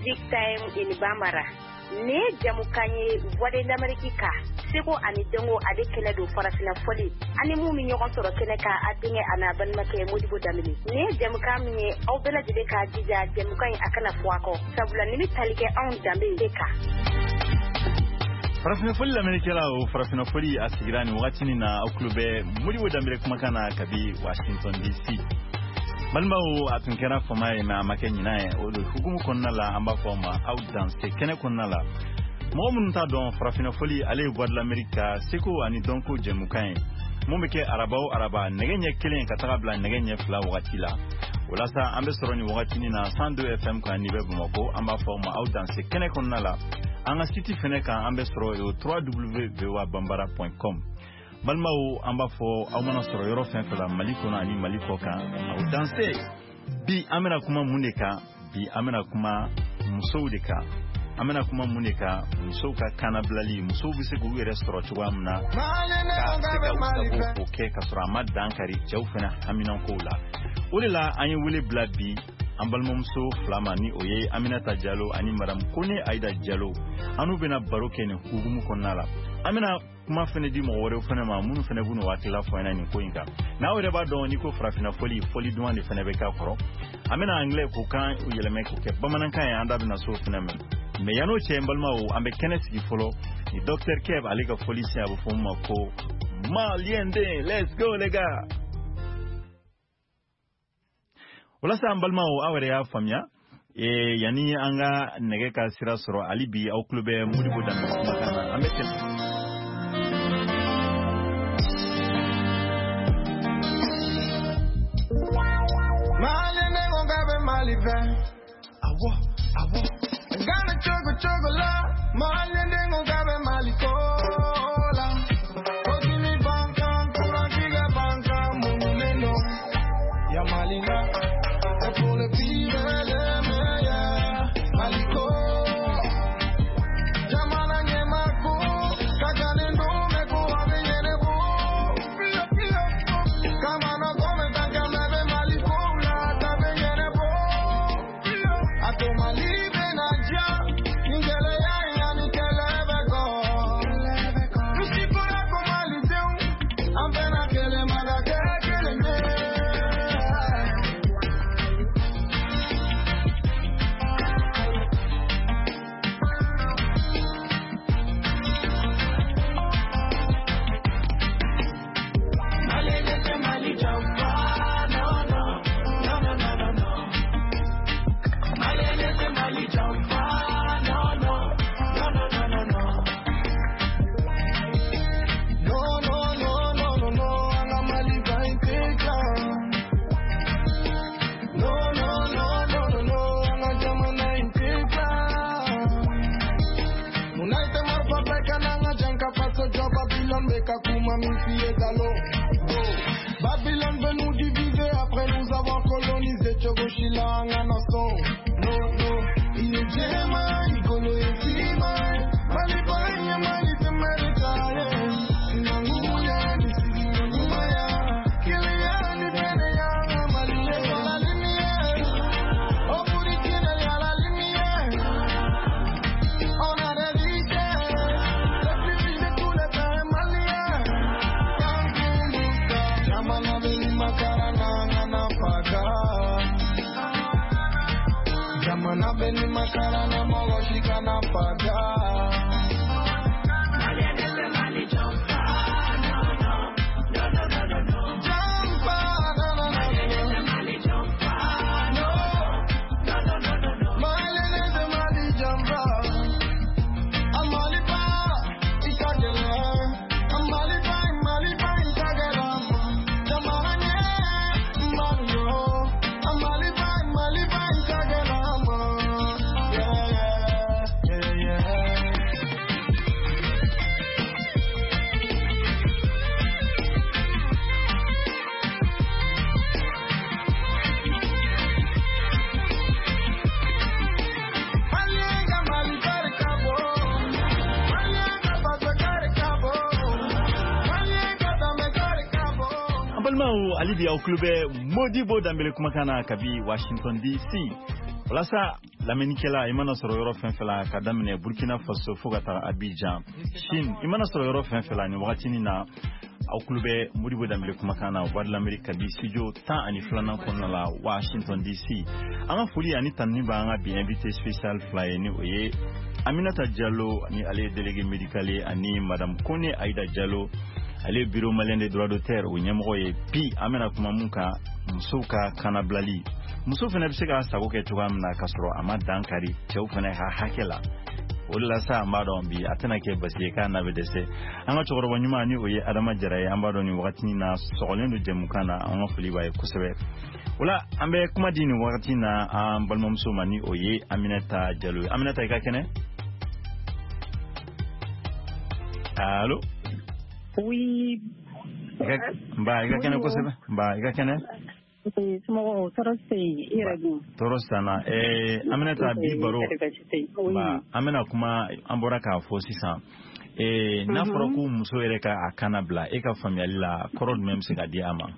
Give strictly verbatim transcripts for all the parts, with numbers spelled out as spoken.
Music Time in Bambara. Ne jamukanye voix d'Amérique seko ani dengo ade kele do farafina foli ani mu mi ñogon soro kene ka adinge ana ban make Modibo Damini ne jamuka mi aw bela de ka dija jamukan akana fuako sabula ni talike on dambe deka farafina foli l'Amérique la o farafina foli asigirani wakati na oklube Modibo Damini kuma kana kabi Washington D C Balmao atunkera foma na makenyi nae olu hukumu konnala amba foma outdance kene konnala mo mun ta don farafina foli ale voix de l'Amérique seko ani donko jemukain mo meke arabao araba negenye kelen kataka bla negenye fla wakati la wala sa ambe soroni wakati ni na cent deux F M kwa nibe bumako amba foma outdance kene konnala anga siti feneka ambe soro yo w w w point voa bambara point com Balmao amba fo awmana soro yoro fen fela maliko na ani maliko ka au danser bi amena kuma muneka bi amena kuma muso deka amena kuma muneka muso ka kana blali muso bise go restaurant wa mna ka ko ke ka sura madan kari jawfena amina ko la olila anyi wule blabi ambalmo muso flama ni oye Aminata Diallo ani madam Kone Aida Diallo anu bena baroke ne hugumu konnala amina kuma fene di mo wore fene ma munu fene bunu watila fo ina ni ko inga na wore ba don ni ko frafina foli foli duwan de fene be ka koro amina angle ko kan yeleme ko ke bamanan kan anda bina so fene men me yano che mbalma o ambe Kenneth gi folo ni docteur Kev alika foli si abu fo ma ko maliende let's go les gars. Wala sa mbalma o awere ya famia e yani anga nege ka sira soro alibi au klube Modibo Damini makana amete Malive awo awo gana chogo chogo la malende ngogabe malikola odini banka kura kiga banka muneno ya malina pour le pire le meilleur maliko jamana nyemako kagane no meko avene bo pio pio kama no come tanga mebe malikola tabene bo ato malibe na ja ingele ya ya nikele beko usikora ko maliteu ambena kele mala kele kele me Babylone veut nous diviser après nous avoir colonisé. Chogoshila Nganason. No, no, il est Jema, il connaît Tima. Mali Panya, Mali Temeritaye. Nanguya, Nisi Nangumaya. Kilia, Nibeneya, Mali Leso la lumière. Au bout du tunnel, y'a la lumière. On a des vitesses. Le plus vite de tous les temps, Maliens. Jamana veni makarana na paga. Jamana veni makarana magoshika na paga. Balmao alibi au klube Modibo Damini kumakana kabi Washington D C Walasa laminikela imana sɔrɔ yɔrɔ fɛn fɛn la ka daminɛ Burkina Faso fo ka taa Abidjan Chine imana sɔrɔ yɔrɔ fɛn fɛn la ni wagati ni na aw kulo bɛ Modibo Dambele kumakan na Voix de l'Amérique kabi studio tan ani filanan kɔnɔna la Washington D C an ka foli ani tanni b'an ka bi invité spécial fila ye ni o ye Aminata Diallo ni ale délégué médical ani Madame Kone Aïda Diallo ale bureau malien des droits d'auteur o ɲɛmɔgɔ ye bi an bɛna kuma mun kan musow ka kanabilali muso fana bɛ se ka sago kɛ cogoya min na ka sɔrɔ a ma dankari cɛw fana ka hakɛ la o de la sa an b'a dɔn bi a tɛna kɛ basi ye k'a na bɛ dɛsɛ an ka cɛkɔrɔba ɲuman ni o ye Adama Jara ye an b'a dɔn nin wagati na sɔgɔlen don jɛmukan na an ka foli b'a ye kosɛbɛ o la an bɛ kuma di nin wagati na an balimamuso ma ni o ye Aminata Diallo Aminata i ka kɛnɛ allo oui ba i ka kɛnɛ kosɛbɛ ba i ka kɛnɛ Somɔgɔw tɔɔrɔ tɛ yen i yɛrɛ dun tɔɔrɔ sanna ɛɛ Aminata bi baro ba an bɛna kuma an bɔra k'a fɔ sisan ɛɛ n'a fɔra ko muso yɛrɛ ka a kana bila e ka faamuyali la kɔrɔ jumɛn bɛ se ka di a ma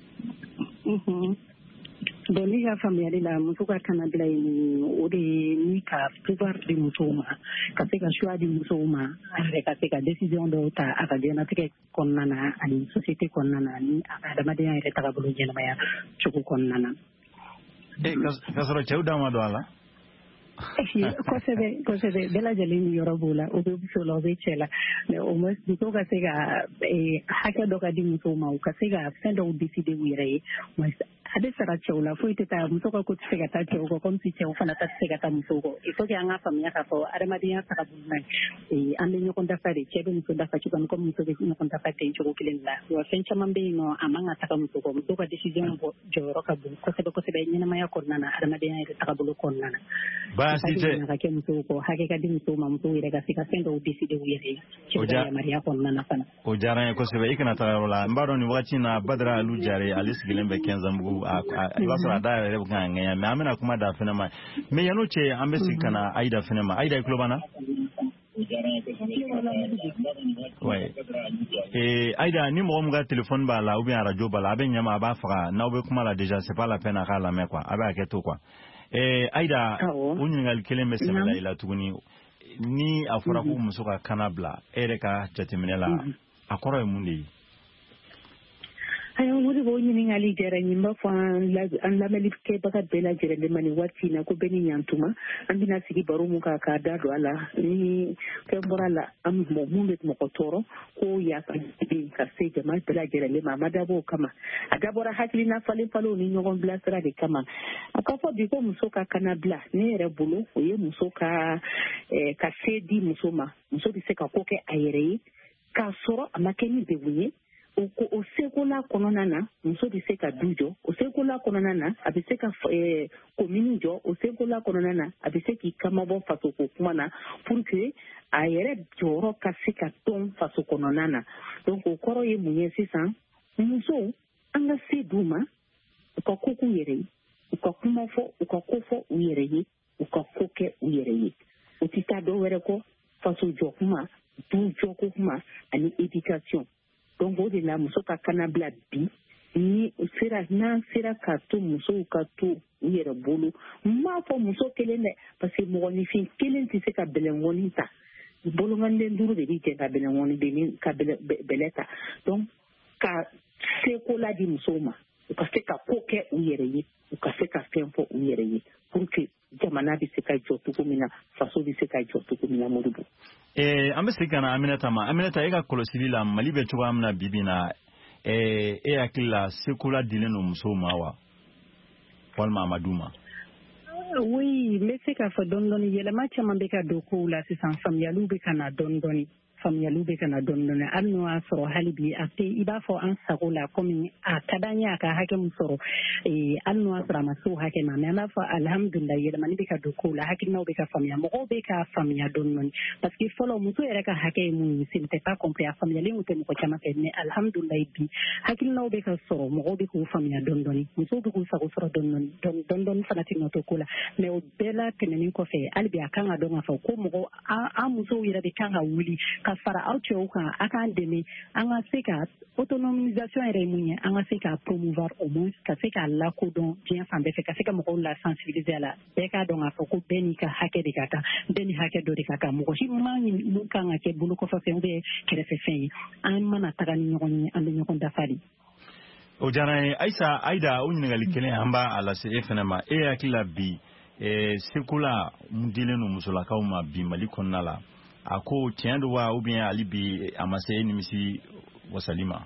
donc ne ka faamuyali la muso ka kana bila yen o de ye ni ka pouvoir di musow ma ka se ka choix di musow ma a yɛrɛ ka se ka décision dɔw ta a ka diɲɛnatigɛ kɔnɔna na ani société kɔnɔna na ani a ka adamadenya yɛrɛ tagabolo ɲɛnamaya cogo kɔnɔna na ka sɔrɔ cɛw da ma don a la kosɛbɛ kosɛbɛ bɛɛ lajɛlen ni yɔrɔ b'o la o bɛ muso la o bɛ cɛ la mais au moins musow ka se ka hakɛ dɔ ka di musow ma u ka se ka fɛn dɔw décider u yɛrɛ ye a bɛ sara cɛw la foyi tɛ taa muso ka ko tɛ se ka taa cɛw kɔ comme si cɛw fana ta tɛ se ka taa musow kɔ il faut que an ka faamuya k'a fɔ adamadenya tagabolo man ɲi an bɛ ɲɔgɔn dafa de cɛ bɛ muso dafa cogo min comme muso bɛ ɲɔgɔn dafa ten cogo kelen de la wa fɛn caman bɛ yen nɔ a man ka taga muso kɔ muso ka décision bɔ jɔyɔrɔ ka bon kosɛbɛ kosɛbɛ ɲɛnamaya kɔnɔna na adamadenya yɛrɛ tagabolo kɔnɔna na baasi tɛ ka kɛ musow kɔ hakɛ ka di musow ma musow yɛrɛ ka se ka fɛn dɔw décider u yɛrɛ ye cɛw ka yamaruya kɔnɔna na fana o diyara n ye kosɛbɛ i kana taga yɔrɔ la n b'a dɔn nin wagati na Badara Alu Jare ale sigilen bɛ Kɛnzanbugu i b'a sɔrɔ a da yɛrɛ bɛ kan ŋɛɲɛ mais an bɛna kuma da fɛnɛ ma mais yan'o cɛ an bɛ sigi ka na Aïda fɛnɛ ma Aïda i tulo b'an na ouais eh Aïda ni mɔgɔ min ka téléphone b'a la ou bien radio b'a la a bɛ ɲɛma a b'a faga n'aw bɛ kuma la déjà c'est pas la peine a k'a lamɛn quoi a bɛ hakɛ to quoi eh Aïda o ɲininkali kelen bɛ sɛbɛn la i la tuguni ni a fɔra ko muso ka kana bila e yɛrɛ ka jateminɛ la a kɔrɔ ye mun de ye ayiwa o de b'o ɲininkali diyara n ye n b'a fɔ an lamɛnnikɛbaga bɛɛ lajɛlen ma nin waati in na ko bɛɛ ni ɲantuma an bɛna sigi baro mun kan k'a da don a la ni fɛn bɔra la an mun bɛ mɔgɔ tɔɔrɔ ko yafa bɛ ka se jama bɛɛ lajɛlen ma a ma dabɔ o kama a dabɔra hakilina falen falenw ni ɲɔgɔn bilasira de kama a ka fɔ bi ko muso ka kana bila ne yɛrɛ bolo o ye muso ka ka se di muso ma muso bɛ se ka ko kɛ a yɛrɛ ye k'a sɔrɔ a ma kɛ ni degun ye o sekola kɔnɔna na muso bɛ se ka du jɔ o sekola kɔnɔna na a bɛ se ka komini jɔ o sekola kɔnɔna na a bɛ se k'i kamabɔ fasoko kuma na pour que a yɛrɛ jɔyɔrɔ ka se ka tɔn faso kɔnɔna na donc o kɔrɔ ye mun ye sisan musow an ka se d'u ma u ka ko k'u yɛrɛ ye u ka kuma fɔ u ka ko fɔ u yɛrɛ ye u ka ko kɛ u yɛrɛ ye u tɛ taa dɔ wɛrɛ kɔ faso jɔ kuma du jɔko kuma ani éducation donc o de la muso ka kana bila bi ni sera n'an sera ka to musow ka to u yɛrɛ bolo n m'a fɔ muso kelen dɛ parce que mɔgɔninfin kelen tɛ se ka bɛlɛnkɔni ta bolomanden duuru de bɛ jɛ ka bɛlɛnkɔni ka bɛlɛ ta donc ka seko la di musow ma u ka se ka ko kɛ u yɛrɛ ye u ka se ka fɛn fɔ u yɛrɛ ye pour que jamana bɛ se ka jɔ cogo min na faso bɛ se ka jɔ cogo min na Modibo. Eh, an bɛ segin ka na Aminata ma Aminata e ka kɔlɔsili la Mali bɛ cogoya min na bi bi in na eh, e hakili la seko la dilen don musow ma wa walima a ma d'u ma. Oui n bɛ se k'a fɔ dɔɔni dɔɔni yɛlɛma caman bɛ ka don kow la sisan faamuyaliw bɛ ka na dɔɔni dɔɔni faamuyaliw bɛ ka na dɔɔni dɔɔni hali n'o y'a sɔrɔ hali bi a tɛ i b'a fɔ an sago la komi a ka d'an ye a ka hakɛ min sɔrɔ hali n'o y'a sɔrɔ a ma se o hakɛ ma mais an b'a fɔ alihamudulilayi yɛlɛmani bɛ ka don kow la hakilinaw bɛ ka faamuya mɔgɔw bɛ ka faamuya dɔɔni dɔɔni parce que fɔlɔ muso yɛrɛ ka hakɛ ye mun ye ce n'était pas compris a faamuyalen tun tɛ mɔgɔ caman fɛ mais alihamudulilayi bi hakilinaw bɛ ka sɔrɔ mɔgɔw bɛ k'u faamuya dɔɔni dɔɔni musow bɛ k'u sago sɔrɔ dɔɔni dɔɔni dɔɔni dɔɔni fana tɛ nɔ to ko la mais o bɛɛ la tɛmɛnen kɔfɛ hali bi a kan ka dɔn k'a fɔ ko mɔgɔ an musow yɛrɛ de kan ka wuli ka ka fara aw cɛw kan a k'an dɛmɛ an ka se ka autonomisation yɛrɛ ye mun ye an ka se ka promouvoir au moins ka se k'a lakodɔn diɲɛ fan bɛɛ fɛ ka se ka mɔgɔw la sensibiliser a la bɛɛ k'a dɔn k'a fɔ ko bɛɛ n'i ka hakɛ de ka kan bɛɛ ni hakɛ dɔ de ka kan mɔgɔ si ma mun kan ka kɛ bolo kɔfɛfɛn bɛ kɛrɛfɛfɛn ye an mana taga ni ɲɔgɔn ye an bɛ ɲɔgɔn dafa de. O diyara n ye Ayisa Ayida o ɲininkali kelen an b'a lase e fana ma e hakili la bi seko la mun dilen don musolakaw ma bi Mali kɔnɔna la a ko tiɲɛ don wa ou bien hali bi a ma se e nimisi wasali ma.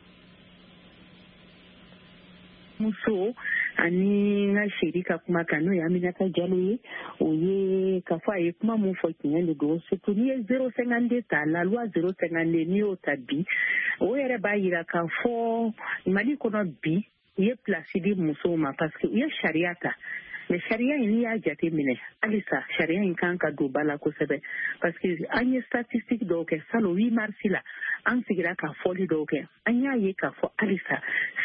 Muso ani n ka seri ka kuma kan n'o ye Aminata Jalo ye o ye ka fɔ a ye kuma mun fɔ tiɲɛ de don surtout n'i ye zéro cinquante-deux ta la loi zéro cinquante-deux n'i y'o ta bi o yɛrɛ b'a yira k'a fɔ Mali kɔnɔ bi u ye place di musow ma parce que u ye sariya ta mais sariya in n'i y'a jate minɛ halisa sariya in kan ka don ba la kosɛbɛ parce que an ye statistique dɔw kɛ salon huit mars la an sigira ka fɔli dɔw kɛ an y'a ye k'a fɔ halisa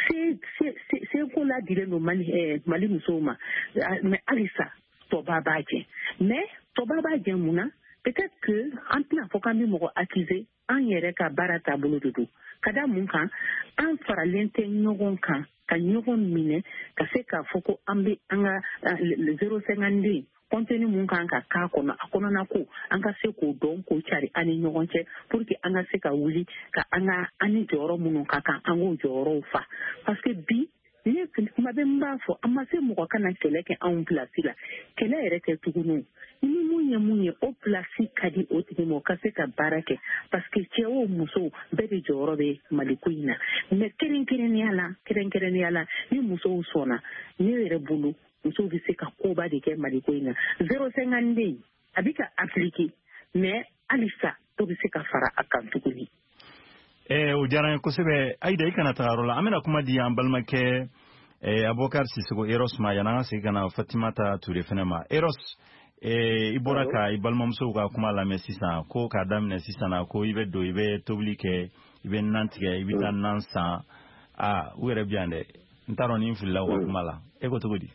seko ladilen don Mali Mali musow ma mais halisa tɔba b'a jɛ mais tɔba b'a jɛ mun na peut-être que an tɛna fɔ k'an bɛ mɔgɔ accuser an yɛrɛ ka baara taabolo de don ka da mun kan an faralen tɛ ɲɔgɔn kan ka ɲɔgɔn minɛ ka se k'a fɔ ko an bɛ an ka zéro cinquante-deux contenu mun kan ka k'a kɔnɔ a kɔnɔna ko an ka se k'o dɔn k'o cari an ni ɲɔgɔn cɛ pour que an ka se ka wuli ka an ka an ni jɔyɔrɔ minnu ka kan an k'o jɔyɔrɔw fa parce que bi ne kuma bɛ n b'a fɔ an ma se mɔgɔ kana kɛlɛ kɛ anw place la kɛlɛ yɛrɛ tɛ tuguni ni mun ye mun ye o place ka di o tigi ma o ka se ka baara kɛ parce que cɛ o muso bɛɛ de jɔyɔrɔ bɛ Mali ko in na mais kɛrɛnkɛrɛnnenya la kɛrɛnkɛrɛnnenya la ni musow sɔnna ne yɛrɛ bolo musow bɛ se ka koba de kɛ Mali ko in na zéro cinquante-deux a bɛ ka appliquer mais halisa dɔ bɛ se ka fara a kan tuguni. Eh, o diyara n ye kosɛbɛ Ayida i kana taga yɔrɔ la an bɛna kuma di an balimakɛ Abubakar Sisoko Eros ma yan'an ka segin ka na Fatimata Ture fana ma Eros i bɔra ka i balimamusow ka kuma lamɛn sisan ko k'a daminɛ sisan na ko i bɛ don i bɛ tobili kɛ i bɛ nan tigɛ i bɛ taa nan san aa u yɛrɛ bi yan dɛ n t'a dɔn ni n filila u ka kuma la e ko cogo di.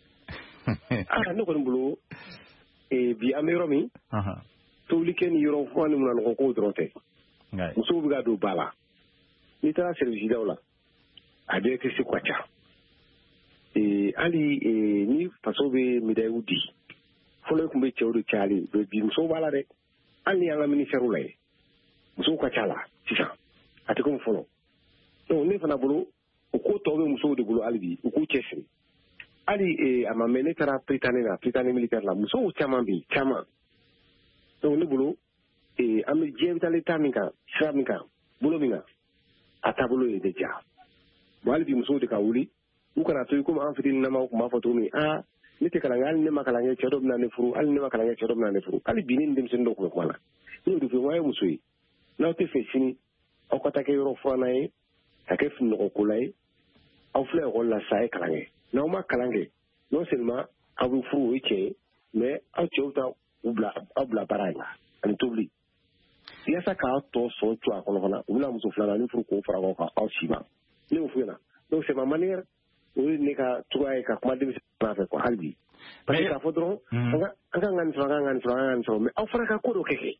aa ne kɔni bolo bi an bɛ yɔrɔ min tobili kɛ ni yɔrɔ fɔ ni munanɔgɔ ko dɔrɔn tɛ musow bɛ ka don ba la n'i taara service daw la a bɛɛ tɛ se ka ca hali ni faso bɛ médaille di fɔlɔ tun bɛ cɛw de cayali bi musow b'a la dɛ hali ni an ka ministère la ye musow ka ca la sisan a tɛ komi fɔlɔ donc ne fana bolo o ko tɔw bɛ musow de bolo hali bi u k'u cɛsiri hali a ma mɛn ne taara Prytanée la Prytanée militaire la musow caman bɛ yen caman donc ne bolo an bɛ diɲɛ bɛ taalen taa min kan sira min kan bolo min kan a taabolo ye de ja bon hali bi musow de ka wuli u kana to komi an fitininama tun b'a fɔ cogo min aa ne tɛ kalan kɛ hali ne ma kalan kɛ cɛ dɔ bɛna ne furu hali ne ma kalan kɛ cɛ dɔ bɛna ne furu hali bi ne ni denmisɛnnin dɔw tun bɛ kuma la n'o de fɛ n ko a ye muso ye n'aw tɛ fɛ sini aw ka taa kɛ yɔrɔ furanna ye ka kɛ finɔgɔkola ye aw filɛ ekɔli la sa a ye kalan kɛ n'aw ma kalan kɛ non seulement aw bɛ furu o ye tiɲɛ ye mais aw cɛw ta u bila aw bila baara in na ani tobili yaasa k'aw tɔ sɔn co a kɔnɔ fana u bɛna muso filanan ni furu k'o fara ɲɔgɔn kan aw si ma ne y'o f'u ɲɛna donc c'est ma manière o ye ne ka cogoya ye ka kuma denmisɛnnin fɛ quoi hali bi parce que k'a fɔ dɔrɔn an ka an ka nin sɔrɔ an ka nin sɔrɔ an ka nin sɔrɔ mais aw fana ka ko dɔ kɛ kɛ.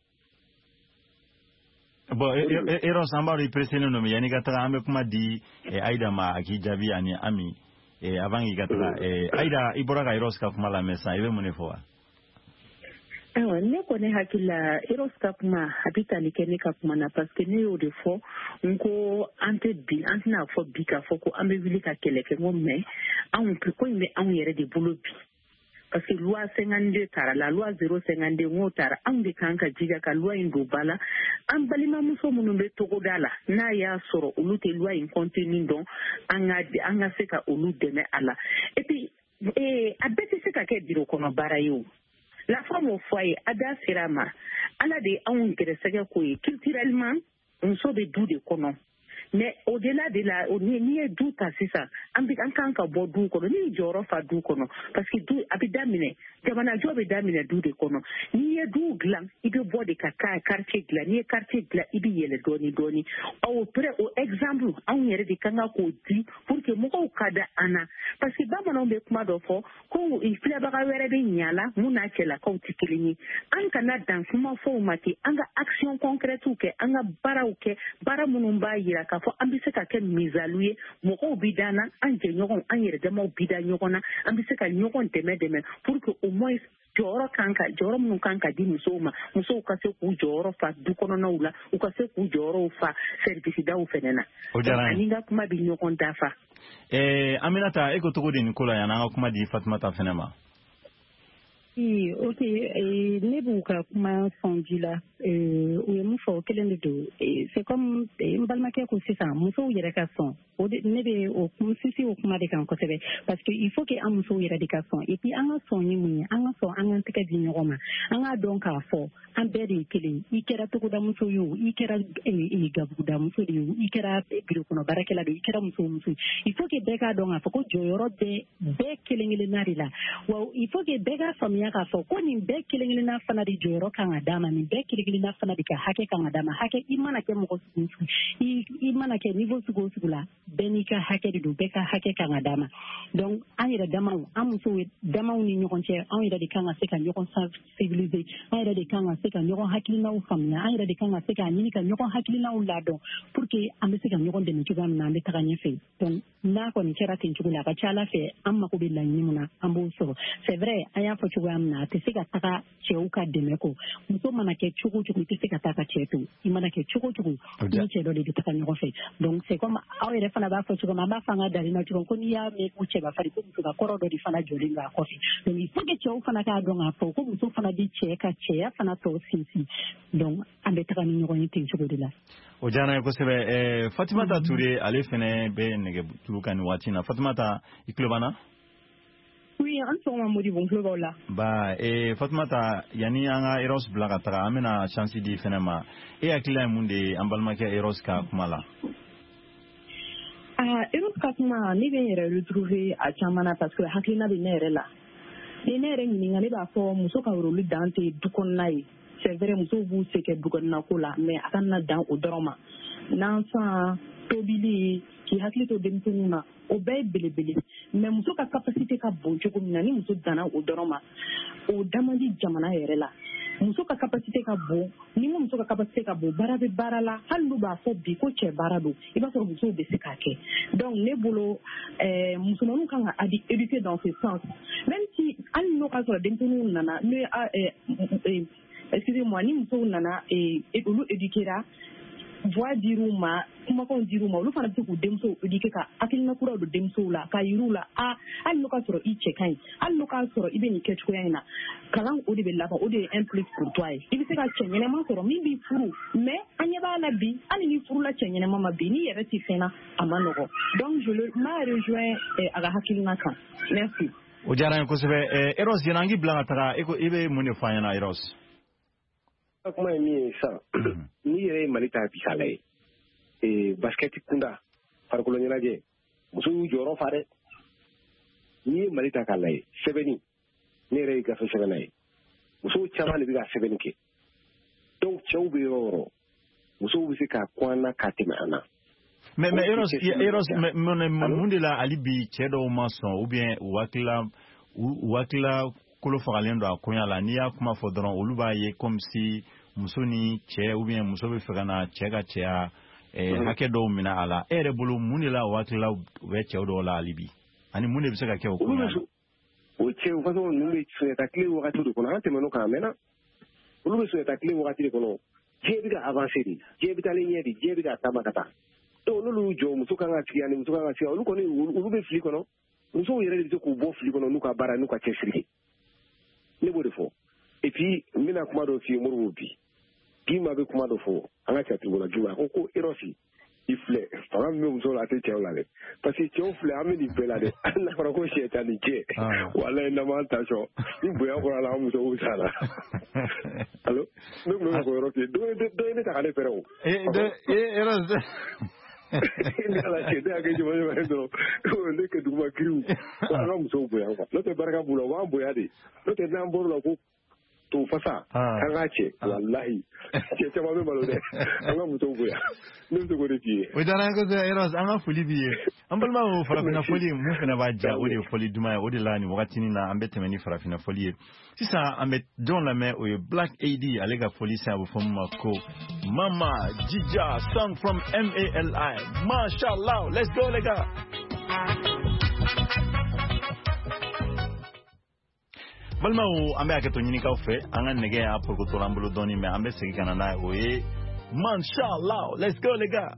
Bon Eros an b'a dɔn i preselen don yanni ka taga an bɛ kuma di Ayida ma a k'i jaabi ani Ami avant k'i ka taga Ayida i bɔra ka Eros ka kuma lamɛn sisan i bɛ mun de fɔ wa. Ayiwa ne kɔni hakili la Eros ka kuma a bɛ tali kɛ ne ka kuma na parce que ne y'o de fɔ n ko an tɛ bi an tɛna fɔ bi k'a fɔ ko an bɛ wuli ka kɛlɛ kɛ n ko mais anw ko in bɛ anw yɛrɛ de bolo bi parce que loi cinquante-deux taara la loi zéro cinquante-deux n k'o taara anw de kan ka jija ka loi in don ba la an balimamuso minnu bɛ togoda la n'a y'a sɔrɔ olu tɛ loi in contenu dɔn an ka an ka se ka olu dɛmɛ a la et puis a bɛɛ tɛ se ka kɛ bureau kɔnɔ baara ye o. La femme au foyer, a da sera ma. Ala de anw gɛrɛsɛgɛ ko ye culturellement muso bɛ du de kɔnɔ mais au delà de la ni ye du ta sisan an bi an kan ka bɔ du kɔnɔ ni jɔyɔrɔ fa du kɔnɔ parce que du a bɛ daminɛ jamana jɔ bɛ daminɛ du de kɔnɔ n'i ye du dilan i bɛ bɔ de ka ka quartier dilan n'i ye quartier dilan i bɛ yɛlɛ dɔɔni dɔɔni au près au exemple anw yɛrɛ de kan ka k'o di pour que mɔgɔw ka da an na parce que bamananw bɛ kuma dɔ fɔ ko filɛbaga wɛrɛ bɛ ɲa la mun n'a cɛlakaw tɛ kelen ye an kana dan kuma fɔw ma ten an ka action concrète kɛ an ka baaraw kɛ baara minnu b'a yira k'a fɔ an bɛ se ka kɛ misalu ye mɔgɔw bi da na an jɛɲɔgɔnw an yɛrɛ damaw bi da ɲɔgɔn na an bɛ se ka ɲɔgɔn dɛmɛ dɛmɛ pour que au moins jɔyɔrɔ kan ka jɔyɔrɔ minnu kan ka di musow ma musow ka se k'u jɔyɔrɔ fa du kɔnɔnaw la u ka se k'u jɔyɔrɔw fa service daw fɛnɛ na ani ka kuma bɛ ɲɔgɔn dafa. ɛɛ Aminata e ko cogo di nin ko la yan an ka kuma di Fatumata fɛnɛ ma. Oui, ok. Ne b'u ka kuma sɔn ji la u ye mun fɔ o kelen de don c'est comme n balimakɛ ko sisan musow yɛrɛ ka sɔn o de ne bɛ o sinsin o kuma de kan kosɛbɛ parce que il faut que an musow yɛrɛ de ka sɔn et puis an ka sɔn ye mun ye an ka sɔn an ka tɛgɛ di ɲɔgɔn ma an k'a dɔn k'a fɔ an bɛɛ de ye kelen i kɛra togodamuso ye o i kɛra gabugudamuso de ye o i kɛra birokɔnɔ baarakɛla de i kɛra muso muso il faut que bɛɛ k'a dɔn k'a fɔ ko jɔyɔrɔ bɛ bɛɛ kelen kelenna de la wa il faut que bɛɛ k'a faamuya k'a fɔ ko nin bɛɛ kelen kelenna fana de jɔyɔrɔ kan ka d'a ma nin bɛɛ kelen kelenna fana de ka hakɛ kan ka d'a ma hakɛ i mana kɛ mɔgɔ sugu sugu i mana kɛ niveau sugu o sugu la bɛɛ n'i ka hakɛ de don bɛɛ ka hakɛ kan ka d'a ma donc an yɛrɛ damaw an musow damaw ni ɲɔgɔn cɛ an yɛrɛ de kan ka se ka ɲɔgɔn sensibiliser an yɛrɛ de kan ka se ka ɲɔgɔn hakilinaw faamuya an yɛrɛ de kan ka se ka ɲini ka ɲɔgɔn hakilinaw ladɔn pour que an bɛ se ka ɲɔgɔn dɛmɛ cogoya min na an bɛ taga ɲɛfɛ donc n'a kɔni kɛra ten cogo la a ka ca Ala fɛ an mako bɛ laɲini min na an b'o sɔrɔ c'est vrai an y'a fɔ cogoya min na a tɛ se ka taga cɛw ka dɛmɛ kɔ muso mana kɛ cogo o cogo i tɛ se ka taa ka cɛ to i mana kɛ cogo o cogo i ni cɛ dɔ de bɛ taga ɲɔgɔn fɛ donc c'est comme aw yɛrɛ fana b'a fɔ cogo min an b'a fɔ an ka dali na cogo ko n'i y'a mɛn ko cɛ b'a fari ko muso ka kɔrɔ dɔ de fana jɔlen don a kɔfɛ donc il faut que cɛw fana k'a dɔn k'a fɔ ko muso fana bɛ cɛ ka cɛya fana tɔ sinsin donc an bɛ taga ni ɲɔgɔn ye ten cogo de la. o diyara n ye kosɛbɛ ɛɛ Fatumata Ture ale fɛnɛ bɛ nɛgɛjuru kan nin waati in na Fatumata i tulo b'an na. Oui, an sɔgɔma Modibo n tulo b'aw la. Ba ee Fatumata yani an ka Eros bila ka taga an bɛna chance di fɛnɛ ma e hakilila ye mun de ye an balimakɛ Eros ka kuma la. Ah, Eros ka kuma ne bɛ n yɛrɛ retrouver a caman na parce que hakilina bɛ ne yɛrɛ la ni ne yɛrɛ ɲininka ne b'a fɔ muso ka rôle dan tɛ du kɔnɔna ye c'est vrai musow b'u se kɛ du kɔnɔna ko la mais a kana dan o dɔrɔn ma n'enfant tobili k'i hakili to denmisɛnninw na o bɛɛ ye belebele mais muso ka capacité ka bon cogo min na ni muso danna o dɔrɔn ma o da man di jamana yɛrɛ la muso ka capacité ka bon ni ko muso ka capacité ka bon baara bɛ baara la hali n'u b'a fɔ bi ko cɛ baara don i b'a sɔrɔ musow bɛ se k'a kɛ donc ne bolo ɛɛ musomaninw kan ka éduquer dans ce sens même si hali n'o ka sɔrɔ denmisɛnninw nana n'o ye ɛɛ excusez-moi ni musow nana ee olu éduquera voix dir'u ma kumakanw dir'u ma olu fana bɛ se k'u denmusow éduquer ka hakilina kuraw don denmusow la k'a yir'u la a hali n'o k'a sɔrɔ i cɛ ka ɲi hali n'o k'a sɔrɔ i bɛ nin kɛ cogoya in na kalan o de bɛ laban o de ye un plus pour toi ye i bɛ se ka cɛ ɲɛnama sɔrɔ min b'i furu mais an ɲɛ b'a la bi hali ni furula cɛ ɲɛnama ma bi n'i yɛrɛ tɛ fɛn na a ma nɔgɔ donc je le m'a rejoint a ka hakilina kan merci. o diyara n ye kosɛbɛ Eros yanni an k'i bila ka taga e ko i bɛ mun de fɔ an ɲɛna Eros. kuma ye min ye sisan n'i yɛrɛ ye Mali ta bi k'a lajɛ ee basket kunda farikolo ɲɛnajɛ muso y'u jɔyɔrɔ fa dɛ n'i ye Mali ta k'a lajɛ sɛbɛnni ne yɛrɛ ye gafe sɛbɛnna ye musow caman de bɛ ka sɛbɛnni kɛ donc cɛw bɛ yɔrɔ o yɔrɔ musow bɛ se ka kun an na ka tɛmɛ an na. mais mais Eros Eros mun de la hali bi cɛ dɔw ma sɔn ou bien u hakilila u hakilila kolo fagalen don a koɲa la n'i y'a kuma fɔ dɔrɔn olu b'a ye comme si muso ni cɛ ou bien muso bɛ fɛ ka na cɛ ka cɛya hakɛ dɔw minɛ a la e yɛrɛ bolo mun de la o hakilila u bɛ cɛw dɔw la hali bi ani mun de bɛ se ka kɛ o koɲa la. o cɛ o façon ninnu bɛ sunjata tile wagati de kɔnɔ an tɛmɛn'o kan a mɛnna olu bɛ sunjata tile wagati de kɔnɔ diɲɛ bɛ ka avancer de diɲɛ bɛ taalen ɲɛ de diɲɛ bɛ ka taama ka taa donc n'olu y'u jɔ muso kan ka sigi ani muso kan ka sigi olu kɔni olu bɛ fili kɔnɔ musow yɛrɛ de bɛ se k'u bɔ fili kɔnɔ n'u ka baara n'u ka cɛsiri ne b'o de fɔ et puis n bɛna kuma dɔ f'i ye Moribo bi bi ma bɛ kuma dɔ fɔ an ka cɛtigiw la Juba a ko ko Erosi i filɛ fanga min bɛ muso la a tɛ cɛw la dɛ parce que cɛw filɛ an bɛ nin bɛɛ la dɛ hali n'a fɔra ko sɛtan ni cɛ walayi n'an m'an ta sɔn ni bonya bɔra la an musow bɛ s'a la allo ne tun bɛ ka fɔ Erosi dɔ ye ne ta ka ne fɛrɛ o. Ni ala ce da ga ji wani wani do ko ne ke duma kiru ko an mu so boya ko no te baraka bula wa boya de no te nan boro la ko to fasa kan ga ce wallahi ce ce ma me malo de an mu so boya nin to gore ji o dana ko da eros an fuli biye an balma o farafina foli mu fina ba ja o de foli duma o de lani wakati ni na ambete meni farafina foli sisa ambet don la me o Black A D alega foli sa bu fama ko Mama Jija song from M A L I mashallah let's go lega balma o ambe akato nyini ka fe anga nege ya por ko torambulo doni me ambe segi kana na o e mashallah let's go lega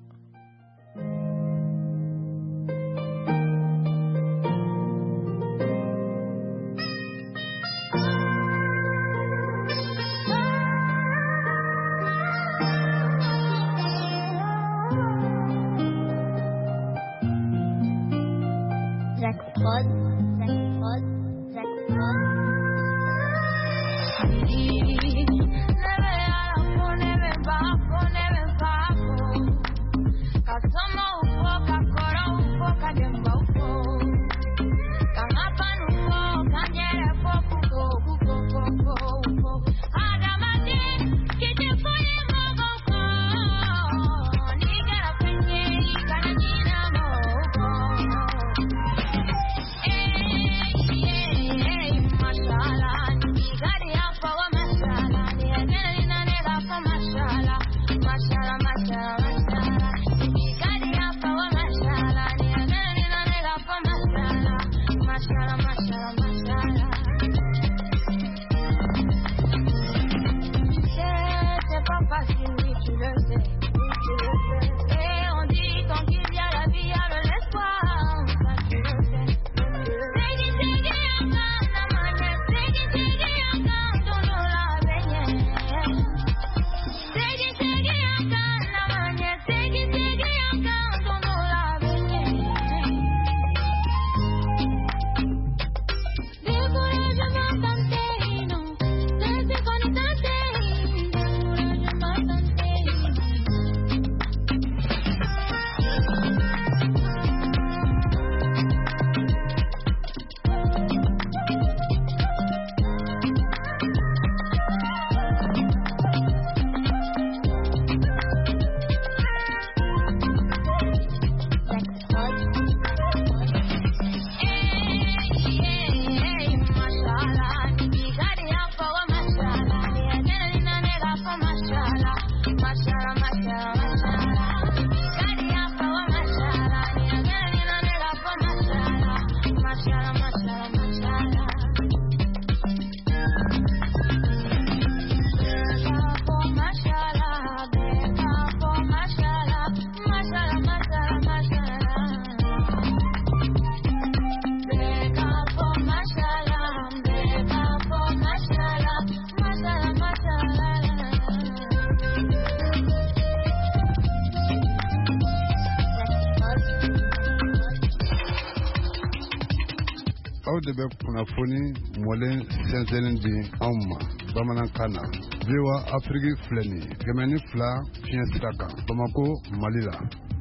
de bɛ kunnafoni mɔlen sɛnsɛnnin di anw ma bamanankan na biwa afiriki filɛ nin ye kɛmɛ ni fila fiɲɛ sira kan Bamako Mali la.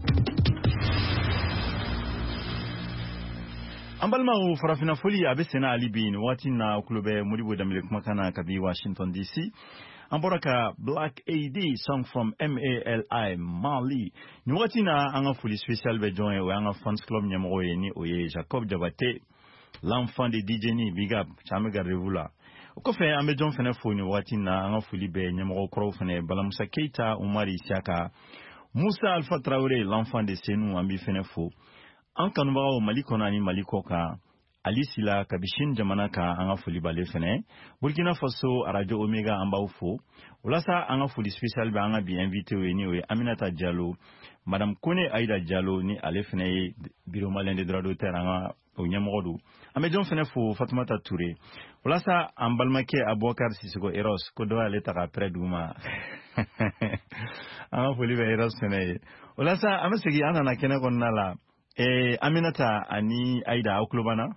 an balimaw farafina foli a bɛ senna hali bi nin waati na kulo bɛ Modibo Dembele kumakan na kabi Washington D C. An bɔra ka Black A D song from M A L I Mali. Nin waati na an ka foli special bɛ jɔn ye o y'an ka fans club ɲɛmɔgɔ ye ni o ye Jacob Jabate. L'enfant de D J Ni, big up, chame gardez-vous là. O kɔfɛ an bɛ jɔn fɛnɛ fo ni waati na an ka foli bɛ ɲɛmɔgɔ kɔrɔw fɛnɛ Balamusa Keita, Umari Siaka, Musa Alpha Traoré, l'enfant de Senu an bɛ fɛnɛ fo. An kanubagaw Mali kɔnɔ ani Mali kɔ kan, Ali Sila Kabishin jamana kan an ka foli b'ale fɛnɛ. Burkina Faso Radio Omega an b'aw fo. Walasa an ka foli special bɛ an ka bi invité ye ni o ye Aminata Diallo, Madame Kone Aïda Diallo ni ale fɛnɛ ye bureau malien de droit d'auteur an ka o ɲɛmɔgɔ do. An bɛ jɔn fɛnɛ fo Fatumata Touré. Walasa an balimakɛ Abubakar Sisoko Eros ko dɔ y'ale ta ka près d'u ma. An ka foli bɛ Eros fɛnɛ ye. Walasa an bɛ segin an nana kɛnɛ kɔnɔna la. Eh, Aminata ani Aïda aw tulo b'an na?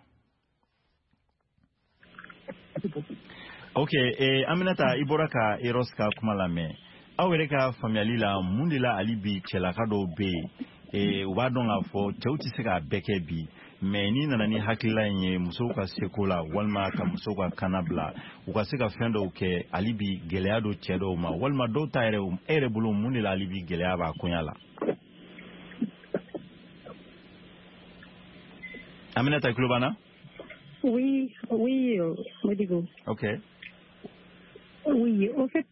Ok, eh, Aminata i bɔra ka Eros ka kuma lamɛn. Aw yɛrɛ ka faamuyali la mun de la hali bi cɛlaka dɔw bɛ yen u b'a dɔn k'a fɔ cɛw tɛ se k'a bɛɛ kɛ bi mais ni nana ni hakilila in ye musow ka seko la walima ka musow ka kana bila u ka se ka fɛn dɔw kɛ hali bi gɛlɛya dɔ cɛ dɔw ma walima dɔw ta yɛrɛ e yɛrɛ bolo mun de la hali bi gɛlɛya b'a koɲa la. Aminata tulo b'an na? Oui, oui, Modibo. Ok. Oui, au fait,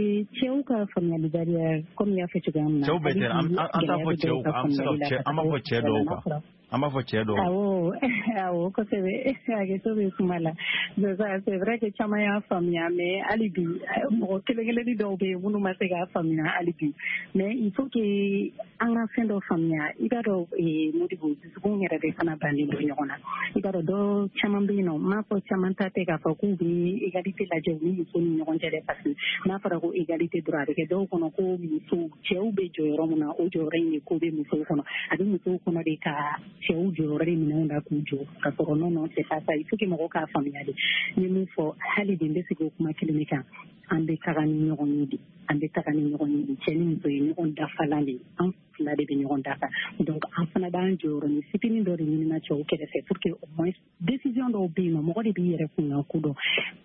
cɛw ka faamuyalibaliya comme i y'a fɔ cogoya min na. Cɛw bɛɛ tɛ an t'a fɔ cɛw an bɛ se ka cɛ an b'a fɔ cɛ dɔw kan. An b'a fɔ cɛ dɔw. Awɔ, awɔ, kosɛbɛ hakɛto bɛ kuma la. Donc c'est vrai que caman y'a faamuya mais hali bi mɔgɔ kelen kelenni dɔw bɛ yen minnu ma se k'a faamuya hali bi. Mais il faut que an ka fɛn dɔ faamuya i b'a dɔn Modibo dusukun yɛrɛ de fana bannen don ɲɔgɔn na. I b'a dɔn dɔw caman bɛ yen nɔ n m'a fɔ caman ta tɛ k'a fɔ k'u bɛ égalité lajɛ u ni muso ni ɲɔgɔn cɛ dɛ parce que n'a fɔra ko égalité dɔrɔn a bɛ kɛ dɔw kɔnɔ ko muso cɛw bɛ jɔ yɔrɔ min na o jɔyɔrɔ in ye ko bɛ musow kɔnɔ a bɛ musow kɔnɔ de ka cɛw jɔyɔrɔ de minɛnw la k'u jɔ ka sɔrɔ non non c'est pas ça il faut que mɔgɔw k'a faamuya de n ye min fɔ hali bi n bɛ segin o kuma kelen de kan an bɛ taga ni ɲɔgɔn ye de an bɛ taga ni ɲɔgɔn ye de cɛ ni muso ye ɲɔgɔn dafalan de an fila de bɛ ɲɔgɔn dafa donc an fana b'an jɔyɔrɔ ni fitinin dɔ de ɲinina cɛw kɛrɛfɛ pour que au moins décision dɔw bɛ yen nɔ mɔgɔ de b'i yɛrɛ kunna ko dɔn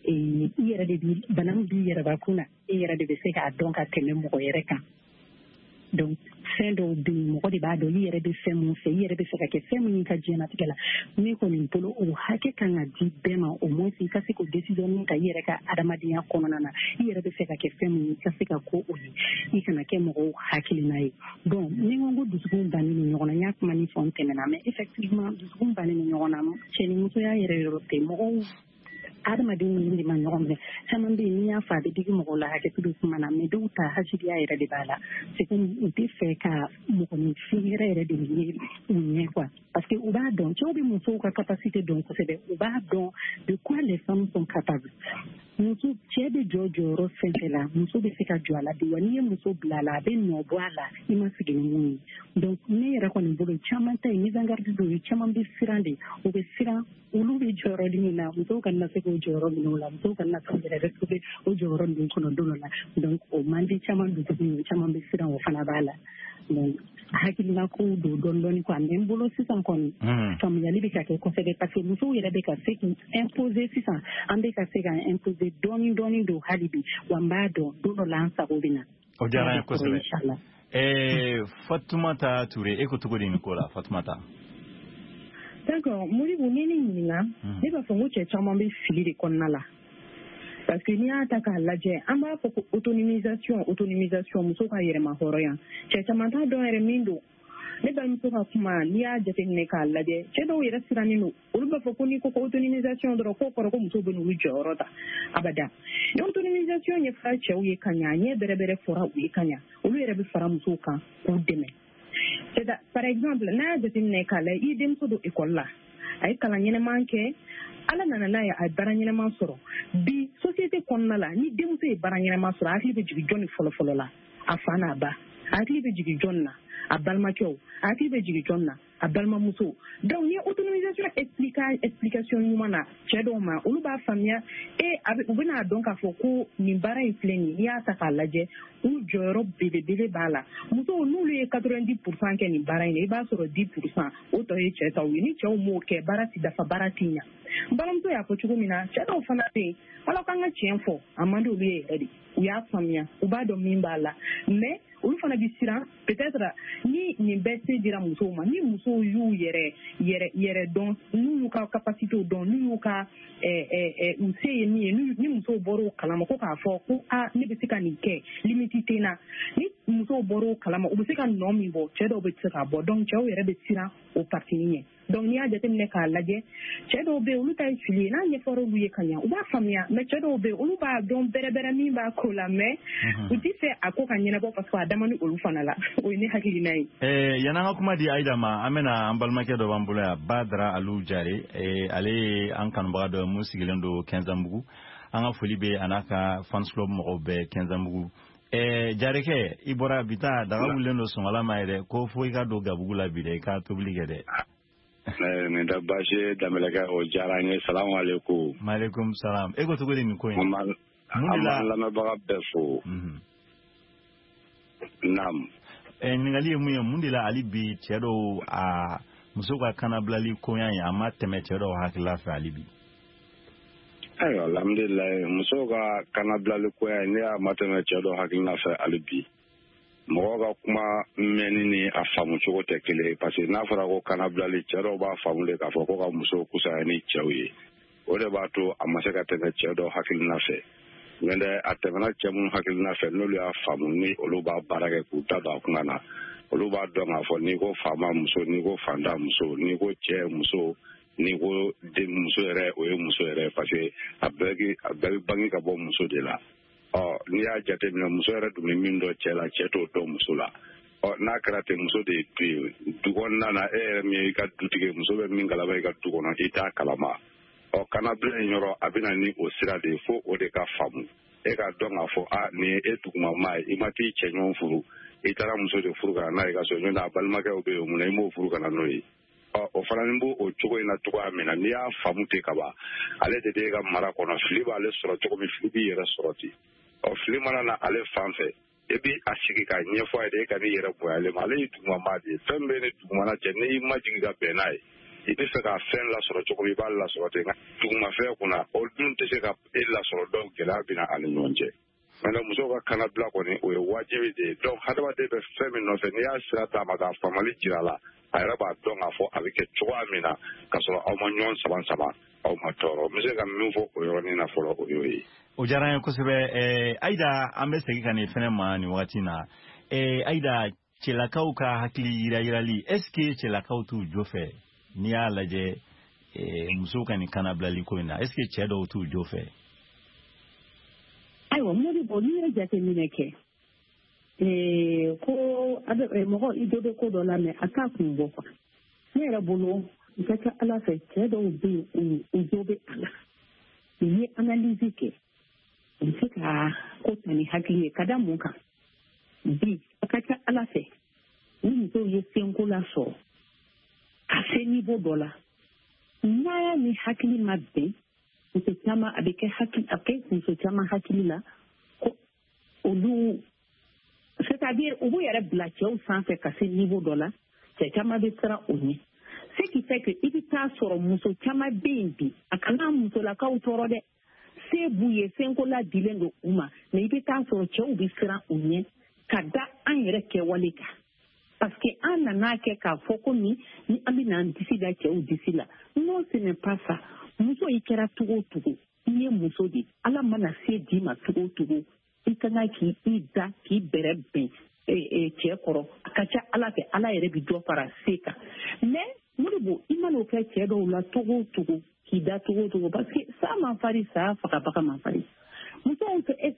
i yɛrɛ de bi bana min b'i yɛrɛbakun na e yɛrɛ de bɛ se k'a dɔn ka tɛmɛ mɔgɔ yɛrɛ kan donc fɛn dɔw bɛ yen mɔgɔ de b'a dɔn i yɛrɛ bɛ fɛn min fɛ i yɛrɛ bɛ fɛ ka kɛ fɛn min ka diɲɛnatigɛ la ne kɔni bolo o hakɛ kan ka di bɛɛ ma au moins i ka se k'o décision min ta i yɛrɛ ka adamadenya kɔnɔna na i yɛrɛ bɛ fɛ ka kɛ fɛn min i ka se ka ko o ye i kana kɛ mɔgɔw hakilina ye donc ni n ko dusukun bannen don ɲɔgɔn na n y'a kuma ni fɛnw tɛmɛna mais effectivement dusukun bannen don ɲɔgɔn na cɛ ni musoya yɛrɛ yɔrɔ tɛ mɔgɔw adamadenw ni de ma ɲɔgɔn minɛ caman bɛ yen n'i y'a fɔ a bɛ digi mɔgɔw la hakɛto bɛ kuma na mais dɔw ta hasidiya yɛrɛ de b'a la c'est comme u tɛ fɛ ka mɔgɔninfin yɛrɛ yɛrɛ de ye u ɲɛ quoi parce que u b'a dɔn cɛw bɛ musow ka capacité dɔn kosɛbɛ u b'a dɔn de quoi les femmes sont capables muso cɛ bɛ jɔ jɔyɔrɔ fɛn fɛn la muso bɛ se ka jɔ a la de wa n'i ye muso bila a la a bɛ nɔ bɔ a la i ma sigi ni mun ye donc ne yɛrɛ kɔni bolo caman ta ye mise en garde dɔw ye caman bɛ siran de u bɛ siran olu bɛ jɔyɔrɔ di min na musow ka na se k'o jɔyɔrɔ minɛ o la musow ka na se yɛrɛ retrouver o jɔyɔrɔ ninnu kɔnɔ don dɔ la donc o man di caman dusukun ye caman bɛ siran o fana b'a la donc hakilina kow don dɔɔni dɔɔni quoi mais n bolo sisan kɔni faamuyali bɛ ka kɛ kosɛbɛ parce que musow yɛrɛ bɛ ka se k'u imposer sisan an bɛ ka se k'an imposer dɔɔni dɔɔni don hali bi wa n b'a dɔn don dɔ la an sago bɛ na. o diyara n ye kosɛbɛ ɛɛ Fatumata Ture e ko cogo di nin ko la Fatumata. D'accord Modibo ni ne ɲininka ne b'a fɔ n ko cɛ caman bɛ fili de kɔnɔna la parce que n'i y'a ta k'a lajɛ an b'a fɔ ko autonomisation autonomisation muso ka yɛrɛma hɔrɔnya cɛ caman t'a dɔn yɛrɛ min don ne balimamuso ka kuma n'i y'a jateminɛ k'a lajɛ cɛ dɔw yɛrɛ sirannen don olu b'a fɔ ko n'i ko ko autonomisation dɔrɔn k'o kɔrɔ ko musow bɛ n'olu jɔyɔrɔ ta abada ni autonomisation ɲɛfɔra cɛw ye ka ɲɛ a ɲɛ bɛrɛ bɛrɛ fɔra u ye ka ɲɛ olu yɛrɛ bɛ fara musow kan k'u dɛmɛ par exemple n'a y'a jateminɛ k'a lajɛ i denmuso don école la a ye kalan ɲɛnɛman kɛ ala nana n'a ye a ye baara ɲɛnɛman sɔrɔ bi société kɔnɔna la ni denmuso ye baara ɲɛnɛman sɔrɔ a hakili bɛ jigin jɔnni fɔlɔfɔlɔ la a fa n'a ba a hakili bɛ jigin jɔnni na a balimakɛw a hakili bɛ jigin jɔnni na a balimamuso donc ni autonomisation explica explication ɲuman na cɛ dɔw ma olu b'a faamuya e a bɛ u bɛna dɔn k'a fɔ ko nin baara in filɛ nin n'i y'a ta k'a lajɛ u jɔyɔrɔ belebele b'a la musow n'olu ye quatre-vingt-dix pour cent kɛ nin baara in na i b'a sɔrɔ dix pour cent o tɔ ye cɛ taw ye ni cɛw m'o kɛ baara ti dafa baara ti ɲa n balimamuso y'a fɔ cogo min na cɛ dɔw fana bɛ yen ala k'an ka tiɲɛ fɔ a man di olu ye yɛrɛ de u y'a faamuya u b'a dɔn min b'a la mais olu fana bɛ siran peut-être ni nin bɛɛ se dira musow ma ni musow y'u yɛrɛ yɛrɛ yɛrɛ dɔn n'u y'u ka capacité dɔn n'u y'u ka u se ye min ye ni musow bɔra o kalama ko k'a fɔ ko a ne bɛ se ka nin kɛ limite tɛ n na ni musow bɔra o kalama u bɛ se ka nɔ min bɔ cɛ dɔw bɛ se k'a bɔ donc cɛw yɛrɛ bɛ siran o partini ɲɛ donc n'i y'a jateminɛ k'a lajɛ cɛ dɔw bɛ yen olu ta ye fili ye n'a ɲɛfɔra olu ye ka ɲɛ u b'a faamuya mais cɛ dɔw bɛ yen olu b'a dɔn bɛrɛbɛrɛ min b'a ko la mais u tɛ fɛ a ko ka ɲɛnabɔ parce que a dama ni olu fana la o ye ne hakilina ye. ɛɛ yan'an ka kuma di Ayida ma an bɛna an balimakɛ dɔ b'an bolo yan Badara Alu Jare ɛɛ ale ye an kanubaga dɔ ye mun sigilen don Kɛnzanbugu an ka foli bɛ a n'a ka fans club mɔgɔw bɛɛ Kɛnzanbugu. ɛɛ Jarekɛ i bɔra bi taa daga wulilen don sɔngɔla ma yɛrɛ ko fo i ka don gabugu la bi dɛ i ka tobili kɛ dɛ. nin tɛ baasi ye Danbɛlɛkɛ o diyara n ye salamu aleykum. maaleykum salam e ko cogo di nin ko in. an b'an lamɛnbaga bɛɛ fo. naam. ningali ye mun ye mun de la ali bi cɛ dɔw a muso ka kanabilali koɲa ye a ma tɛmɛ cɛ dɔw hakilila fɛ ali bi. ayiwa alhamdulilayi muso ka kanabilali koɲa ye ne y'a ma tɛmɛ cɛ dɔw hakilila fɛ ali bi mɔgɔ ka kuma mɛnni ni a faamu cogo tɛ kelen ye parce que n'a fɔra ko kanabilali cɛ dɔw b'a faamu de k'a fɔ ko ka muso kusaya ni cɛw ye o de b'a to a ma se ka tɛmɛ cɛ dɔw hakilina fɛ mais dɛ a tɛmɛna cɛ minnu hakilina fɛ n'olu y'a faamu ni olu b'a baara kɛ k'u ta don a kunna na olu b'a dɔn k'a fɔ n'i ko faama muso n'i ko fanda muso n'i ko cɛ muso n'i ko den muso yɛrɛ o ye muso yɛrɛ parce que a bɛɛ bɛ bange ka bɔ muso de la. ɔ n'i y'a jateminɛ muso yɛrɛ dun bɛ min dɔn cɛ la cɛ t'o dɔn muso la ɔ n'a kɛra ten muso de ye du ye du kɔnɔna na e yɛrɛ min ye i ka dutigi muso bɛ min kalama i ka du kɔnɔ i t'a kalama ɔ kanabila in yɔrɔ a bɛna ni o sira de ye fo o de ka faamu e ka dɔn k'a fɔ a nin ye e dugumama ye i ma t'i cɛ ɲɔgɔn furu i taara muso de furu ka na n'a ye ka so ɲɔgɔn a balimakɛw bɛ yen mun na i m'o furu ka na n'o ye ɔ o fana ni b'o o cogo in na cogoya min na n'i y'a faamu ten ka ban ale de b'e ka mara kɔnɔ fili b'ale sɔrɔ cogo min fili b'i yɛrɛ sɔrɔ ten. ɔ fili mana na ale fan fɛ e bi a sigi ka ɲɛfɔ a ye de e ka n'i yɛrɛ bonyale ma ale ye dugumama de ye fɛn bɛɛ ni dugumana cɛ n'i ma jigin ka bɛn n'a ye i bɛ fɛ ka fɛn lasɔrɔ cogo min i b'a lasɔrɔ ten nka dugumafɛn kunna o dun tɛ se ka e lasɔrɔ dɔw gɛlɛya bɛ na ani ɲɔgɔn cɛ maintenant muso ka kanabila kɔni o ye wajibi de ye donc hadamaden bɛ fɛn min nɔfɛ n'i y'a sira d'a ma k'a faamali jira a la a yɛrɛ b'a dɔn k'a fɔ a bɛ kɛ cogoya min na k'a sɔrɔ aw ma ɲɔgɔn sama sama aw ma tɔɔrɔ n bɛ se ka min fɔ o yɔrɔnin na fɔlɔ o y'o ye. o diyara n ye kosɛbɛ ɛɛ ayida an bɛ segin ka nin fɛnɛ ma nin wagati na ɛɛ ayida cɛlakaw ka hakili yira yirali est ce que cɛlakaw t'u jo fɛ n'i y'a lajɛ ɛɛ musow ka nin kanabilali ko in na est ce que cɛ dɔw t'u jo fɛ. ayiwa modibo n'i ye jateminɛ kɛ ɛɛ ko mɔgɔ i dɔ bɛ ko dɔ la mɛ a t'a kun bɔ kuwa ne yɛrɛ bolo i ka ca ala fɛ cɛ dɔw bɛ yen u jo bɛ a la u ye analyse kɛ u bɛ se ka ko ta ni hakili ye ka da mun kan bi a ka ca ala fɛ ni musow ye senko la sɔrɔ ka se niveau dɔ la n'a y'a ni hakili ma bɛn muso caman a bɛ kɛ hakili a kɛ muso caman hakili la ko olu c'est-à-dire u b'u yɛrɛ bila cɛw sanfɛ ka se niveau dɔ la cɛ caman bɛ siran o ɲɛ ce qui fait que i bɛ taa sɔrɔ muso caman bɛ yen bi a kana musolakaw tɔɔrɔ dɛ se b'u ye senko la dilen don u ma mais i bɛ taa sɔrɔ cɛw bɛ siran u ɲɛ ka da an yɛrɛ kɛwale kan parce que an nana kɛ k'a fɔ ko ni ni an bɛ n'an disi da cɛw disi la non ce n'est pas ça muso i kɛra cogo o cogo i ye muso de ala mana se d'i ma cogo o cogo i ka kan k'i i da k'i bɛrɛ bɛn cɛ kɔrɔ a ka ca ala fɛ ala yɛrɛ bɛ dɔ fara se kan mais Modibo i mana o kɛ cɛ dɔw la cogo o cogo k'i da cogo o cogo parce que sa man fari sa fagabaga man fari musow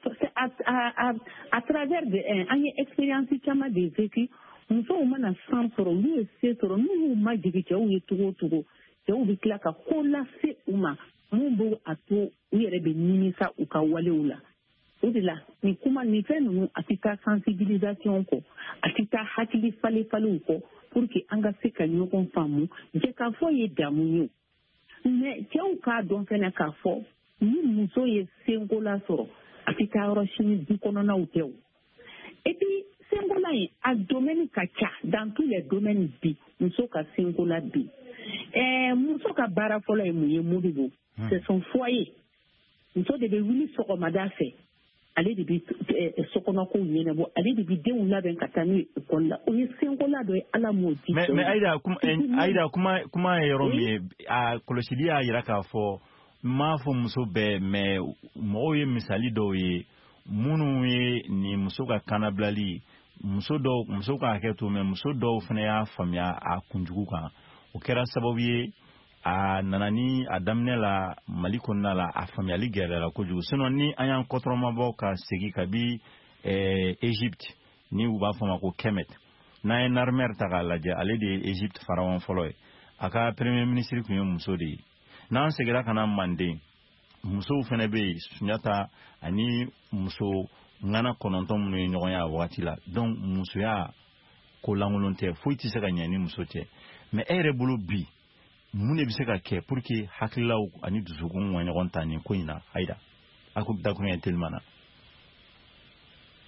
à travers de an ye expérience caman de vécu musow mana san sɔrɔ olu ye se sɔrɔ n'u ma jigin cɛw ye cogo o cogo cɛw bɛ tila ka ko lase u ma mun b'o a to u yɛrɛ bɛ nimisa u ka walew la o de la nin kuma nin fɛn ninnu a tɛ taa sensibilisation kɔ a tɛ taa hakili falen falenw kɔ pour que an ka se ka ɲɔgɔn faamu jɛkafɔ ye damu ye mais cɛw k'a dɔn fɛnɛ k'a fɔ ni muso ye senko la sɔrɔ a tɛ taa yɔrɔ si ni du kɔnɔnaw tɛ o et puis senko la in a domaine ka ca dans tous les domaines bi muso ka senko la bi ɛɛ muso ka baara fɔlɔ ye mun ye Modibo c'est son foyer muso de bɛ wuli sɔgɔmada fɛ ale de bɛ sokɔnɔkow ɲɛnabɔ ale de bɛ denw labɛn ka taa n'u ye ekɔli la o ye senko la dɔ ye ala m'o di mais mais Aïda kuma Aïda kuma kuma ye yɔrɔ min ye a kɔlɔsili y'a yira k'a fɔ n m'a fɔ muso bɛɛ mais mɔgɔw ye misali dɔw ye minnu ye nin muso ka kanabilali muso dɔw muso ka hakɛ to mais muso dɔw fana y'a faamuya a kunjugu kan o kɛra sababu ye a nana ni a daminɛ la Mali kɔnɔna la a faamuyali gɛlɛyara kojugu sinon ni an y'an kɔtɔrɔmabɔ ka segin kabi Egypte ni u b'a fɔ ma ko Kemet n'an ye Narmer ta k'a lajɛ ale de ye Egypte pharaon fɔlɔ ye a ka premier ministre tun ye muso de ye n'an segira ka na Manden musow fana bɛ yen Sunjata ani muso ŋana kɔnɔntɔn minnu ye ɲɔgɔn ye a wagati la donc musoya ko lankolon tɛ foyi tɛ se ka ɲɛ ni muso tɛ mais e yɛrɛ bolo bi mun de bɛ se ka kɛ pour que hakililaw ani dusukun ka ɲɔgɔn ta nin ko in na Aïda a ko bɛ taa kun ye telima na. Alors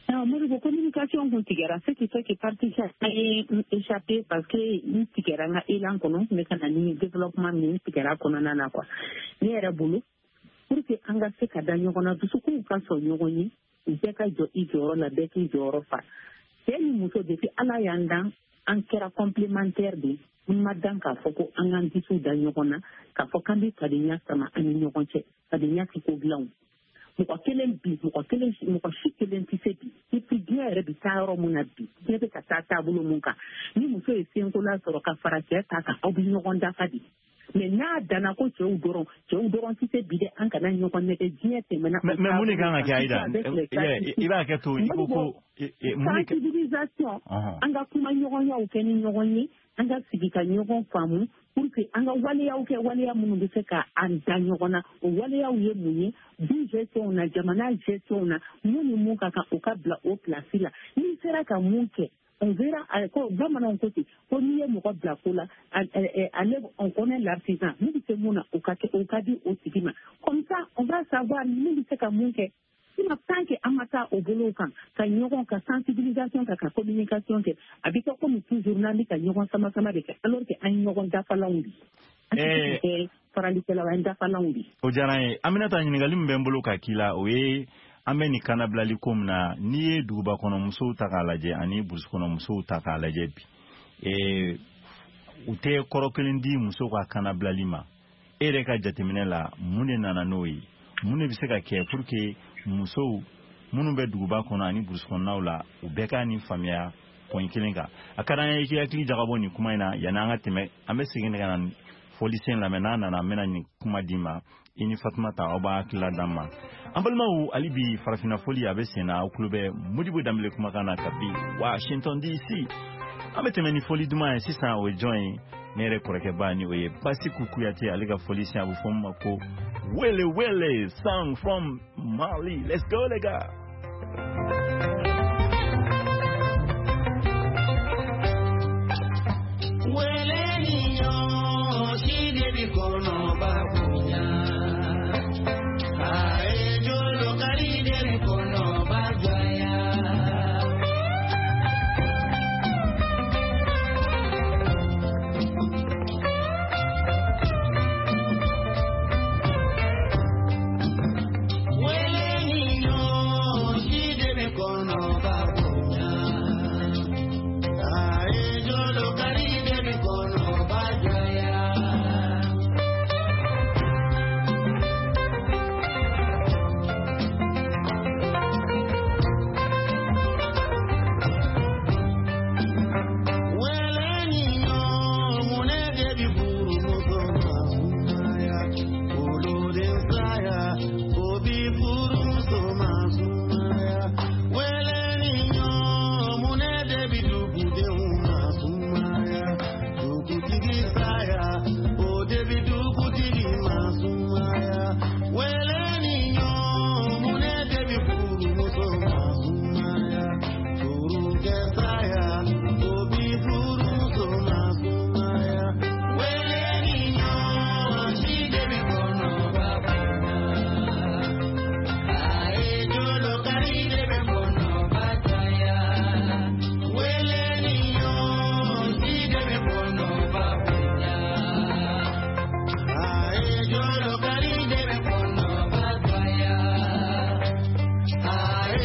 Modibo communication kun tigɛra ce qui fait que parti a ye échappé parce que n tigɛra n ka élan kɔnɔ ne ka na ni développement min tigɛra kɔnɔna na quoi ne yɛrɛ bolo pour que an ka se ka da ɲɔgɔn na dusukun ka sɔn ɲɔgɔn ye bɛɛ ka jɔ i jɔyɔrɔ la bɛɛ k'i jɔyɔrɔ fa cɛ ni muso depuis ala y'an dan an kɛra complémentaire de n ma dan k'a fɔ ko an k'an disiw da ɲɔgɔn na k'a fɔ k'an bɛ fadenya sama an ni ɲɔgɔn cɛ fadenya tɛ ko dilan mɔgɔ kelen bi mɔgɔ kelen mɔgɔ si kelen tɛ se bi et puis diɲɛ yɛrɛ bɛ taa yɔrɔ mun na bi diɲɛ bɛ ka taa taabolo mun kan ni muso ye senkola sɔrɔ ka fara cɛ ta kan aw bɛ ɲɔgɔn dafa de mais n'a danna ko cɛw dɔrɔn cɛw dɔrɔn tɛ se bi dɛ an kana ɲɔgɔn nɛgɛ diɲɛ tɛmɛna. mais mun de kan ka kɛ Ayida i b'a kɛ to i ko ko sensibilisation an ka kuma ɲɔgɔnyaw kɛ ni ɲɔgɔn ye an ka sigi ka ɲɔgɔn faamu pour que an ka waleyaw kɛ waleya minnu bɛ se ka an da ɲɔgɔn na o waleyaw ye mun ye du gestion na jamana gestion na mun ni mun ka kan o ka bila o place la n'i sera ka mun kɛ on verra ko bamananw ko ten ko n'i ye mɔgɔ bila ko la ale on connaît l'artisan min bɛ se mun na o ka kɛ o ka di o tigi ma comme ça on va savoir min bɛ se ka mun kɛ sinon tant que an ma taa o bolo kan ka ɲɔgɔn ka sensibilisation kɛ ka communication kɛ a bɛ kɛ comme toujours n'an bɛ ka ɲɔgɔn sama sama de kɛ alors que an ye ɲɔgɔn dafalanw de an tɛ kɛ faralikɛlaw an dafalanw de. o diyara n ye Aminata ɲininkali min bɛ n bolo ka k'i la o ye an bɛ nin kanabilali ko min na n'i ye duguba kɔnɔ musow ta k'a lajɛ ani burusi kɔnɔ musow ta k'a lajɛ bi u tɛ kɔrɔ kelen di musow ka kanabilali ma e yɛrɛ ka jateminɛ la mun de nana n'o ye mun de bɛ se ka kɛ pour que musow minnu bɛ duguba kɔnɔ ani burusi kɔnɔnaw la u bɛɛ ka nin faamuya pɔn kelen kan a ka d'an ye i k'i hakili jagabɔ nin kuma in na yanni an ka tɛmɛ an bɛ segin ka na fɔlisen lamɛn n'a nana an bɛna nin kuma d'i ma i ni Fatumata aw b'a hakilila d'an ma an balimaw hali bi farafinna foli a bɛ sen na aw tulo bɛ Modibo Danbele kumakan na kabi Washington D C an bɛ tɛmɛ ni foli duman ye sisan o ye jɔn ye ne yɛrɛ kɔrɔkɛba ni o ye Basiku Kuyate ale ka foli sen a bɛ fɔ min ma ko Wele Wele song from Mali. Let's go les gars. Wele niño si debi kono babunya ae yo lo cari debi kono babunya Wele niño si debi kono babunya ae yo lo cari debi kono babunya Wele niño mune debi buru moto masumaya olo de saya obi buru so masumaya Wele niño mune debi dubu de masumaya dubu tigi saya o debi dubu tigi masumaya Wele niño mune debi buru moto masumaya buru de saya obi buru so masumaya Wele niño si debi kono babunya ae yo lo cari debi kono babunya Wele niño si debi kono babunya ae yo lo cari debi kono babunya ae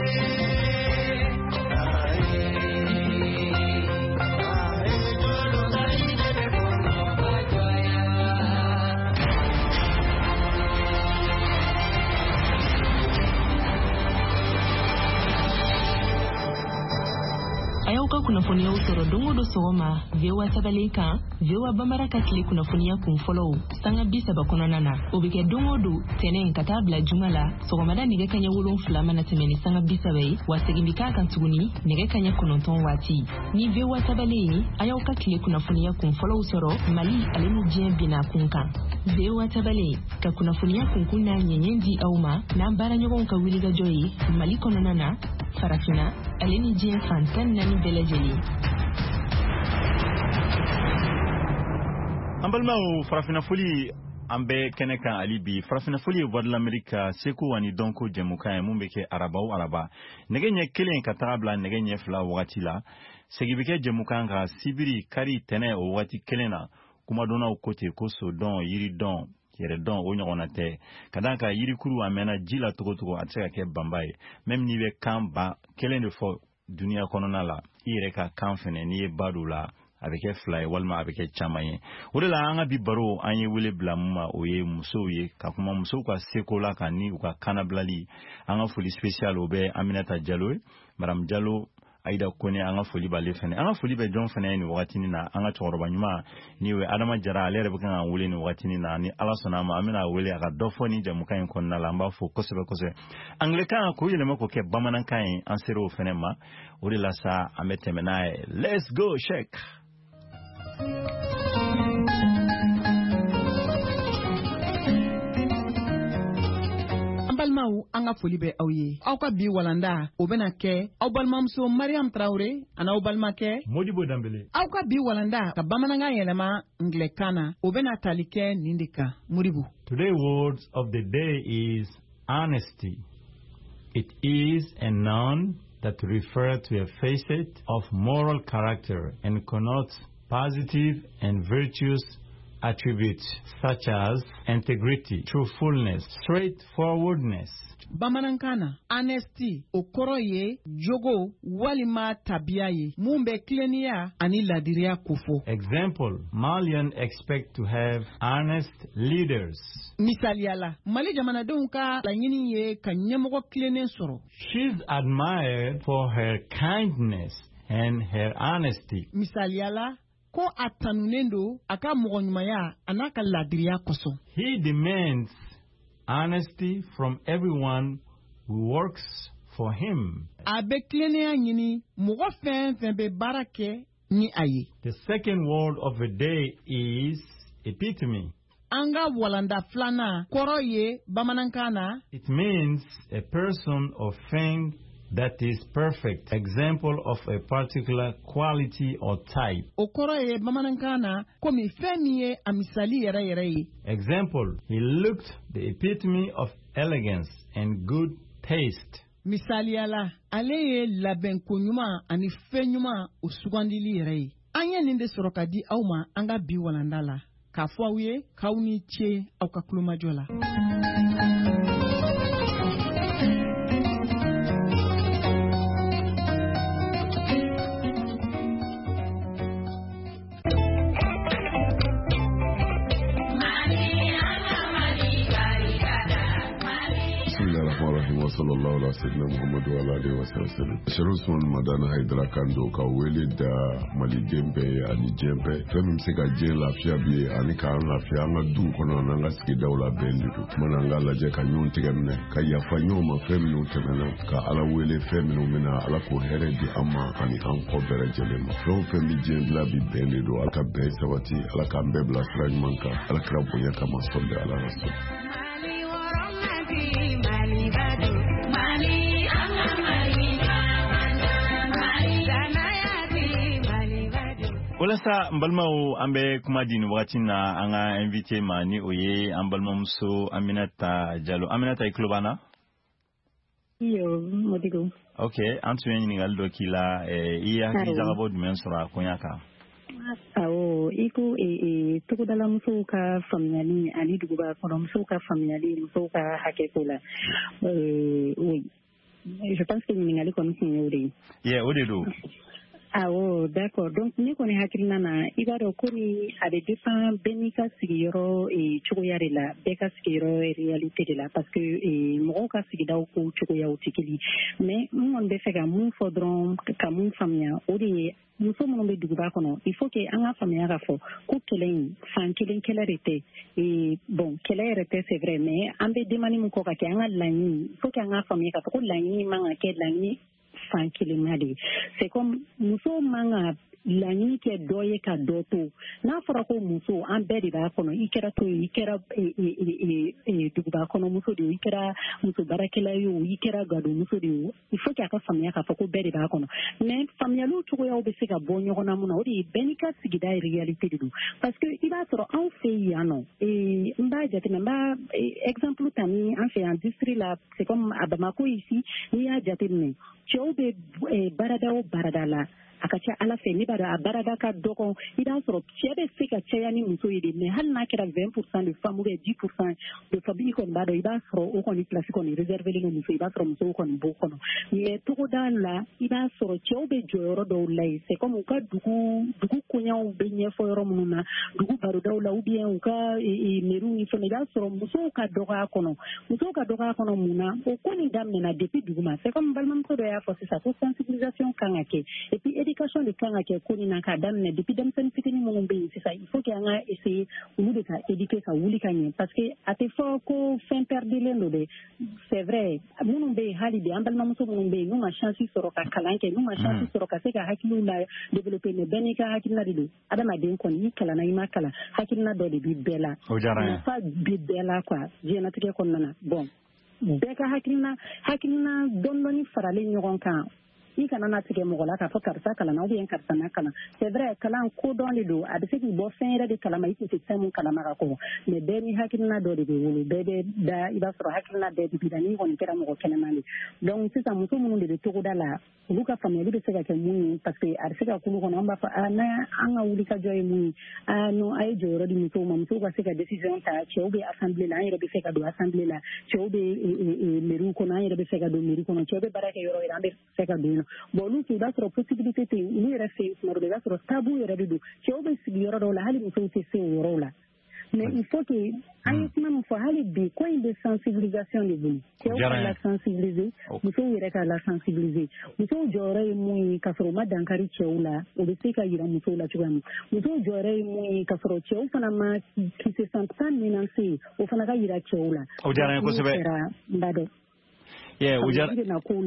Ayaw ka kunnafoniya sɔrɔ don o don sɔgɔma V O A tabale kan V O A Bambara ka tile kunnafoniya kun fɔlɔw sanga bi saba kɔnɔna na o bɛ kɛ don o don tɛnɛn ka taa bila juma la sɔgɔmada nɛgɛ kaɲɛ wolonfila mana tɛmɛ ni sanga bi saba ye wa segin bi k'a kan tuguni nɛgɛ kaɲɛ kɔnɔntɔn waati ni V O A tabale ye a y'aw ka tile kunnafoniya kun fɔlɔw sɔrɔ Mali ale ni diɲɛ binna kun kan V O A tabale ka kunnafoniya kunkun n'a ɲɛɲɛ di aw ma n'an baaraɲɔgɔnw ka wulikajɔ ye Mali kɔnɔna na Farafina ale ni diɲɛ fan tan ni naani bɛɛ lajɛlen. An balimaw farafinna foli ambe kene kan ali bi farafina foli voix de l'Amérique seku wani donko jemukan mun be ke araba o araba nege nye kelen ka tabla nege nye fla wagati la segibike jemukan ga sibiri kari tene o wagati kelena kuma dona o kote ko so don yiri don yere don o nyona te kadaka yiri kuru amena jila togo togo atse ke bambaye même ni be kamba kelen de fo dunia konona la ire ka kanfene ni badula avec fly walma avec chamaye wala anga bi baro anye wele blamma oye muso ye ka kuma muso kwa sekola kani uka kanablali anga foli special obe Aminata Diallo madame Diallo aida kone anga foli ba lefene anga foli be jon fene ni wakati ni na anga choroba nyuma niwe Adama Jara alere bukan wele ni wakati ni na ni ala sonama amina wele aga dofoni jamuka en konna lamba fo kosebe kose anglika ko yele mako ke bamanan kan ansero fene ma wele la sa ametemenae let's go shake Ambalmaou anga foli be awye awka bi walanda obena ke awbalmamso Mariam Traoré ana awbalmake Modibo Dambele awka bi walanda ka bamananga yelema nglekana obena talike nindika Modibo. Today words of the day is honesty. It is a noun that refers to a facet of moral character and connotes positive and virtuous attributes such as integrity, truthfulness, straightforwardness. Bamanankana, honesty, okoroye, jogo, walima tabiaye, mumbe klenia, ani ladiria kufo. Example, Malian expect to have honest leaders. Misaliala, Mali jamana donka la yini ye kanyemogo klene soro. She's admired for her kindness and her honesty. Misaliala, ko atanunendo aka mugonyumaya anaka ladriya koso. He demands honesty from everyone who works for him. Abe klene nyini mugo fen fen be barake ni aye. The second word of the day is epitome. Anga walanda flana koroye bamanankana. It means a person or thing that is perfect, example of a particular quality or type. Okoroye bamanankana komi femiye amisali yere yere. Example, he looked the epitome of elegance and good taste. Misali ala aleye laben kunyuma ani fenyuma usugandili yere. Anya ninde sorokadi auma anga bi walandala. Kafwawe kauni che au kakluma jola. sallallahu alaihi wasallam Muhammadu alaihi wasallam Sharusman Madana Haidara Kando ka wele da Mali Jembe ani Jembe femi msika jen lafia bi ani ka lafia nga du kono na nga siki dawla bendu mana nga laje ka nyun tigamne ka yafa nyoma femi no temena ka ala wele femi no mena ala ko here di ama ani an ko bere jelema fo femi jen la bi bendu ala ka be sawati ala ka mbebla sraj manka ala kra boya kama solde ala rasul Wala sa mbalmao ambe kumadini wakati na anga invite mani oye ambalma mso Aminata Diallo. Aminata iklobana? Iyo, modigo. Okay, antu yenye ningaldo kila e, iya kijagabo dimensura konyaka. Awo, iku e e tuku dala muso ka familiali ani duguba kono muso ka familiali muso ka hakekola. Euh, oui. Je pense que ningali kono signori. Yeah, odedo. Ah oh, d'accord. Donc ni koni hakilina na ibaro kuri ade dépend benika sigiro e chogoyare la beka sigiro e réalité de la parce que e mo ka sigidaw ko chogoya utikili mais mon be fega mun fodron ka mun famia odi muso mon be duguba kono il faut que anga famia ga fo ko kelen fan kelen kelarete et bon kelarete c'est vrai mais ambe demani mun ko ka ke anga lani il faut que anga famia ka ko lani manga ke lani fankili mali c'est comme muso manga laɲini kɛ dɔ ye ka dɔ to n'a fɔra ko muso an bɛɛ de b'a kɔnɔ i kɛra to i kɛra duguba kɔnɔmuso de ye i kɛra muso baarakɛla ye o i kɛra gadonmuso de ye il faut que a ka faamuya k'a fɔ ko bɛɛ de b'a kɔnɔ mais faamuyaliw cogoyaw bɛ se ka bɔ ɲɔgɔn na mun na o de ye bɛɛ n'i ka sigida réalité de don parce que i b'a sɔrɔ anw fɛ yan nɔ n b'a jateminɛ n b'a exemple ta ni an fɛ yan district la c'est comme à Bamako ici n'i y'a jateminɛ cɛw bɛ baarada o baarada la a ka ca ala fɛ ne b'a dɔn a baarada ka dɔgɔ i b'a sɔrɔ cɛ bɛ se ka caya ni muso ye de mais hali n'a kɛra vingt pour cent de femmes ou bien dix pour cent de femmes i kɔni b'a dɔn i b'a sɔrɔ o kɔni place kɔni réservé len muso i b'a sɔrɔ musow kɔni b'o kɔnɔ mais togoda la i b'a sɔrɔ cɛw bɛ jɔyɔrɔ dɔw la yen c'est comme u ka dugu dugu koɲɛw bɛ ɲɛfɔ yɔrɔ minnu na dugu barodaw la ou bien u ka mairie ni fɛn i b'a sɔrɔ musow ka dɔgɔ a kɔnɔ musow ka dɔgɔ a kɔnɔ mun na o ko nin daminɛna depuis duguma c'est comme balimamuso dɔ y'a fɔ sisan ko sensibilisation kan ka kɛ et puis éducation de kan ka kɛ ko nin na k'a daminɛ depuis denmisɛnnin fitinin minnu bɛ yen sisan il faut que an ka essayer olu de ka éduquer ka wuli ka ɲɛ parce que a tɛ fɔ ko fɛn perdilen don dɛ c'est vrai minnu bɛ yen hali bi an balimamuso minnu bɛ yen n'u ma chance sɔrɔ ka kalan kɛ n'u ma chance sɔrɔ ka se ka hakiliw la développer mais bɛɛ n'i ka hakilina de don adamaden kɔni i kalanna i ma kalan hakilina dɔ de b'i bɛɛ la nafa b'i bɛɛ la quoi diɲɛlatigɛ kɔnɔna na bon bɛɛ ka hakilina hakilina dɔɔni dɔɔni faralen ɲɔgɔn kan i kana na tigɛ mɔgɔ la k'a fɔ karisa kalanna ou bien karisa na kalan c'est vrai kalan kodɔn de don a bɛ se k'i bɔ fɛn yɛrɛ de kalama i tun tɛ fɛn min kalama ka kɔgɔ mais bɛɛ ni hakilina dɔ de bɛ wolo bɛɛ bɛ da i b'a sɔrɔ hakilina bɛɛ de b'i la n'i kɔni kɛra mɔgɔ kɛnɛman de donc sisan muso minnu de bɛ togoda la olu ka faamuyali bɛ se ka kɛ mun ye parce que a bɛ se ka kulu kɔnɔ an b'a fɔ a n'a an ka wuli ka jɔ ye mun ye a non a ye jɔyɔrɔ di musow ma musow ka se ka décision ta cɛw bɛ assemblée la an yɛrɛ bɛ fɛ ka don assemblée la cɛw bɛ mairie kɔnɔ an yɛrɛ bɛ fɛ ka don mairie kɔnɔ cɛw bɛ baara kɛ yɔrɔ yɔrɔ an bɛ fɛ ka don yen bon olu tɛ i b'a sɔrɔ possibilité tɛ yen olu yɛrɛ fɛ yen tuma dɔ la i b'a sɔrɔ tabou yɛrɛ de don cɛw bɛ sigi yɔrɔ dɔw la hali musow tɛ se o yɔrɔw la mais il faut que an ye kuma min fɔ hali bi ko in bɛ sensibilisation de bolo cɛw ka la sensibiliser musow yɛrɛ ka la sensibiliser musow jɔyɔrɔ ye mun ye k'a sɔrɔ u ma dankari cɛw la o bɛ se ka yira musow la cogoya min musow jɔyɔrɔ ye mun ye k'a sɔrɔ cɛw fana ma qui se sentent pas menacés o fana ka yira cɛw la o diyara n ye kosɛbɛ n b'a dɔn Yeah, o diyara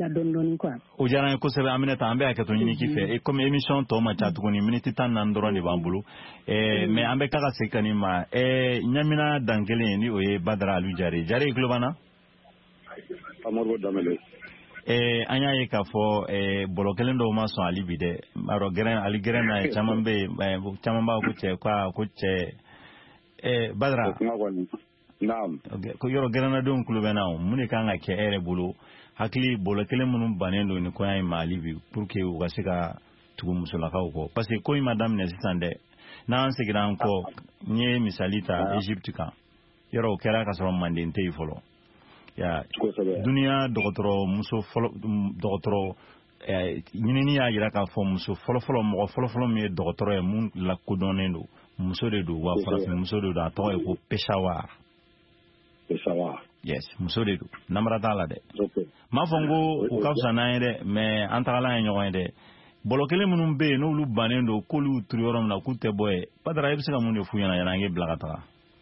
n ye kosɛbɛ Aminata an bɛ hakɛto ɲini k'i fɛ comme émission tɔ ma ca tuguni miniti tan naani dɔrɔn de b'an bolo mais an bɛ tila ka segin ka nin ma ɲamina dan kelen ni o ye Badara Alu Jare Jare i tulo b'an na Amadu Danbele an y'a ye k'a fɔ bɔlɔ kelen dɔw ma sɔn hali bi dɛ alors gɛrɛn ali gɛrɛn na ye caman bɛ yen caman b'a ko cɛ quoi ko cɛ Badara naam ko yɔrɔ gɛrɛnnadenw tulo bɛ na mun de kan ka kɛ e yɛrɛ bolo hakili bɔlɔ kelen minnu bannen don ni kɔɲɔ in ma hali bi pour que u ka se ka tugu musolakaw kɔ parce que ko in ma daminɛ sisan dɛ n'an seginna an kɔ n ye misali ta Egypte kan yɔrɔ o kɛra ka sɔrɔ Manden tɛ yen fɔlɔ ya duniya dɔgɔtɔrɔ muso fɔlɔ dɔgɔtɔrɔ ɲinini y'a jira k'a fɔ muso fɔlɔfɔlɔ mɔgɔ fɔlɔfɔlɔ min ye dɔgɔtɔrɔ ye mun lakodɔnnen don muso de don wa farafin muso de don a tɔgɔ ye ko Peshawar Peshawar yes muso de don namara t'a la dɛ m'a fɔ n ko u ka fisa n'an ye dɛ mais an tagalan ye ɲɔgɔn ye dɛ bɔlɔ kelen minnu bɛ yen n'olu bannen don k'olu turu yɔrɔ min na k'u tɛ bɔ ye Badara i bɛ se ka mun de f'u ɲɛna yanni an k'e bila ka taga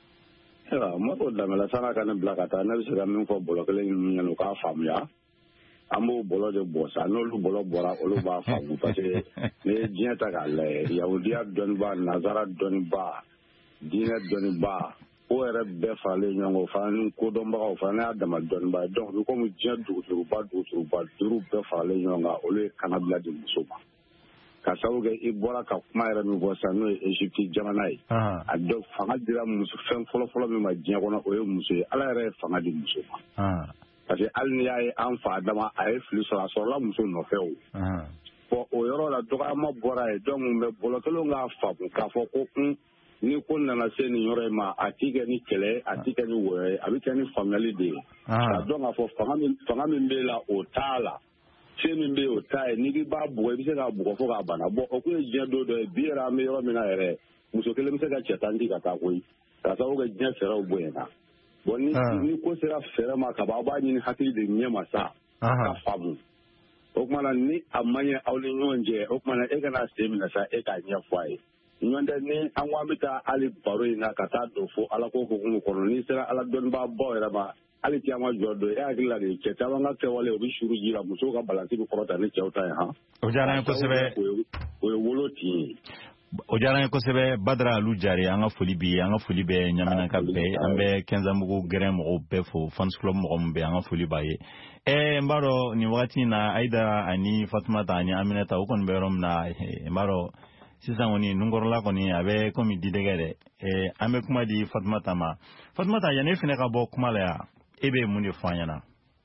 ma ko damela sana ka ne bila ka taa ne bɛ se ka min fɔ bɔlɔ kelen ninnu ɲɛna u k'a faamuya an b'o bɔlɔ de bɔ sa n'olu bɔlɔ bɔra olu b'a faamu parce que ne ye diɲɛ ta k'a lajɛ yahudiya dɔnniba nazara dɔnniba diinɛ dɔnniba o yɛrɛ bɛɛ faralen ɲɔgɔn kan o fana ni kodɔnbagaw fana y'a dama dɔnniba ye donc bi komi diɲɛ dugutuguba dugutuguba duuru bɛɛ faralen ɲɔgɔn kan olu ye kanabila di muso ma ka sababu kɛ i bɔra ka kuma yɛrɛ min fɔ sisan n'o ye Egypte jamana ye a dɔ fanga dira muso fɛn fɔlɔfɔlɔ min ma diɲɛ kɔnɔ o ye muso ye ala yɛrɛ ye fanga di muso ma parce que hali n'i y'a ye an fa dama a ye fili sɔrɔ a sɔrɔla muso nɔfɛ o bon o yɔrɔ la dɔgɔyama bɔra yen donc mun bɛ bɔlɔ kelenw k'a faamu k'a fɔ ko un ni ko nana se nin yɔrɔ in ma a t'i kɛ ni kɛlɛ a t'i kɛ ni wɔyɔ ye a bɛ kɛ ni faamuyali de ye k'a dɔn k'a fɔ fanga min fanga min b'e la o t'a la se min bɛ yen o t'a ye n'i k'i b'a bugɔ i bɛ se k'a bugɔ fo k'a bana bon o kun ye diɲɛ don dɔ ye bi yɛrɛ an bɛ yɔrɔ min na yɛrɛ muso kelen bɛ se ka cɛ tan di ka taa koyi k'a sababu kɛ diɲɛ fɛɛrɛw bonyana bon ni ni ko sera fɛɛrɛ ma kaban aw b'a ɲini hakili de ɲɛ ma sa a ka faamu o kumana ni a ma ɲɛ aw ni ɲɔgɔn cɛ o kumana e kana sen minɛ sa e k'a ɲɛfɔ a ye ɲɔn tɛ ni an ko an bɛ taa hali baro in na ka taa don fo ala ko hukumu kɔnɔ n'i sera ala dɔnnibaa baw yɛrɛ ma ali ti ama jodo ya gila de che ta wanga te wale obi shuru jira muso ka balance bi korota ni chauta ya ha o jara ko sebe o woloti o jara ko sebe Badra Lujari anga foli bi anga foli be nyamana ka be ambe kenza mugo gere mo be fo fans club mo be anga foli baye e mbaro ni wakati na Aida ani Fatmata ani Aminata ukon berom na mbaro sisan woni nungorla koni abe komi didegere e ambe kuma di Fatmata ma Fatmata yana fine ka bo kuma la ya ebe mun fanyana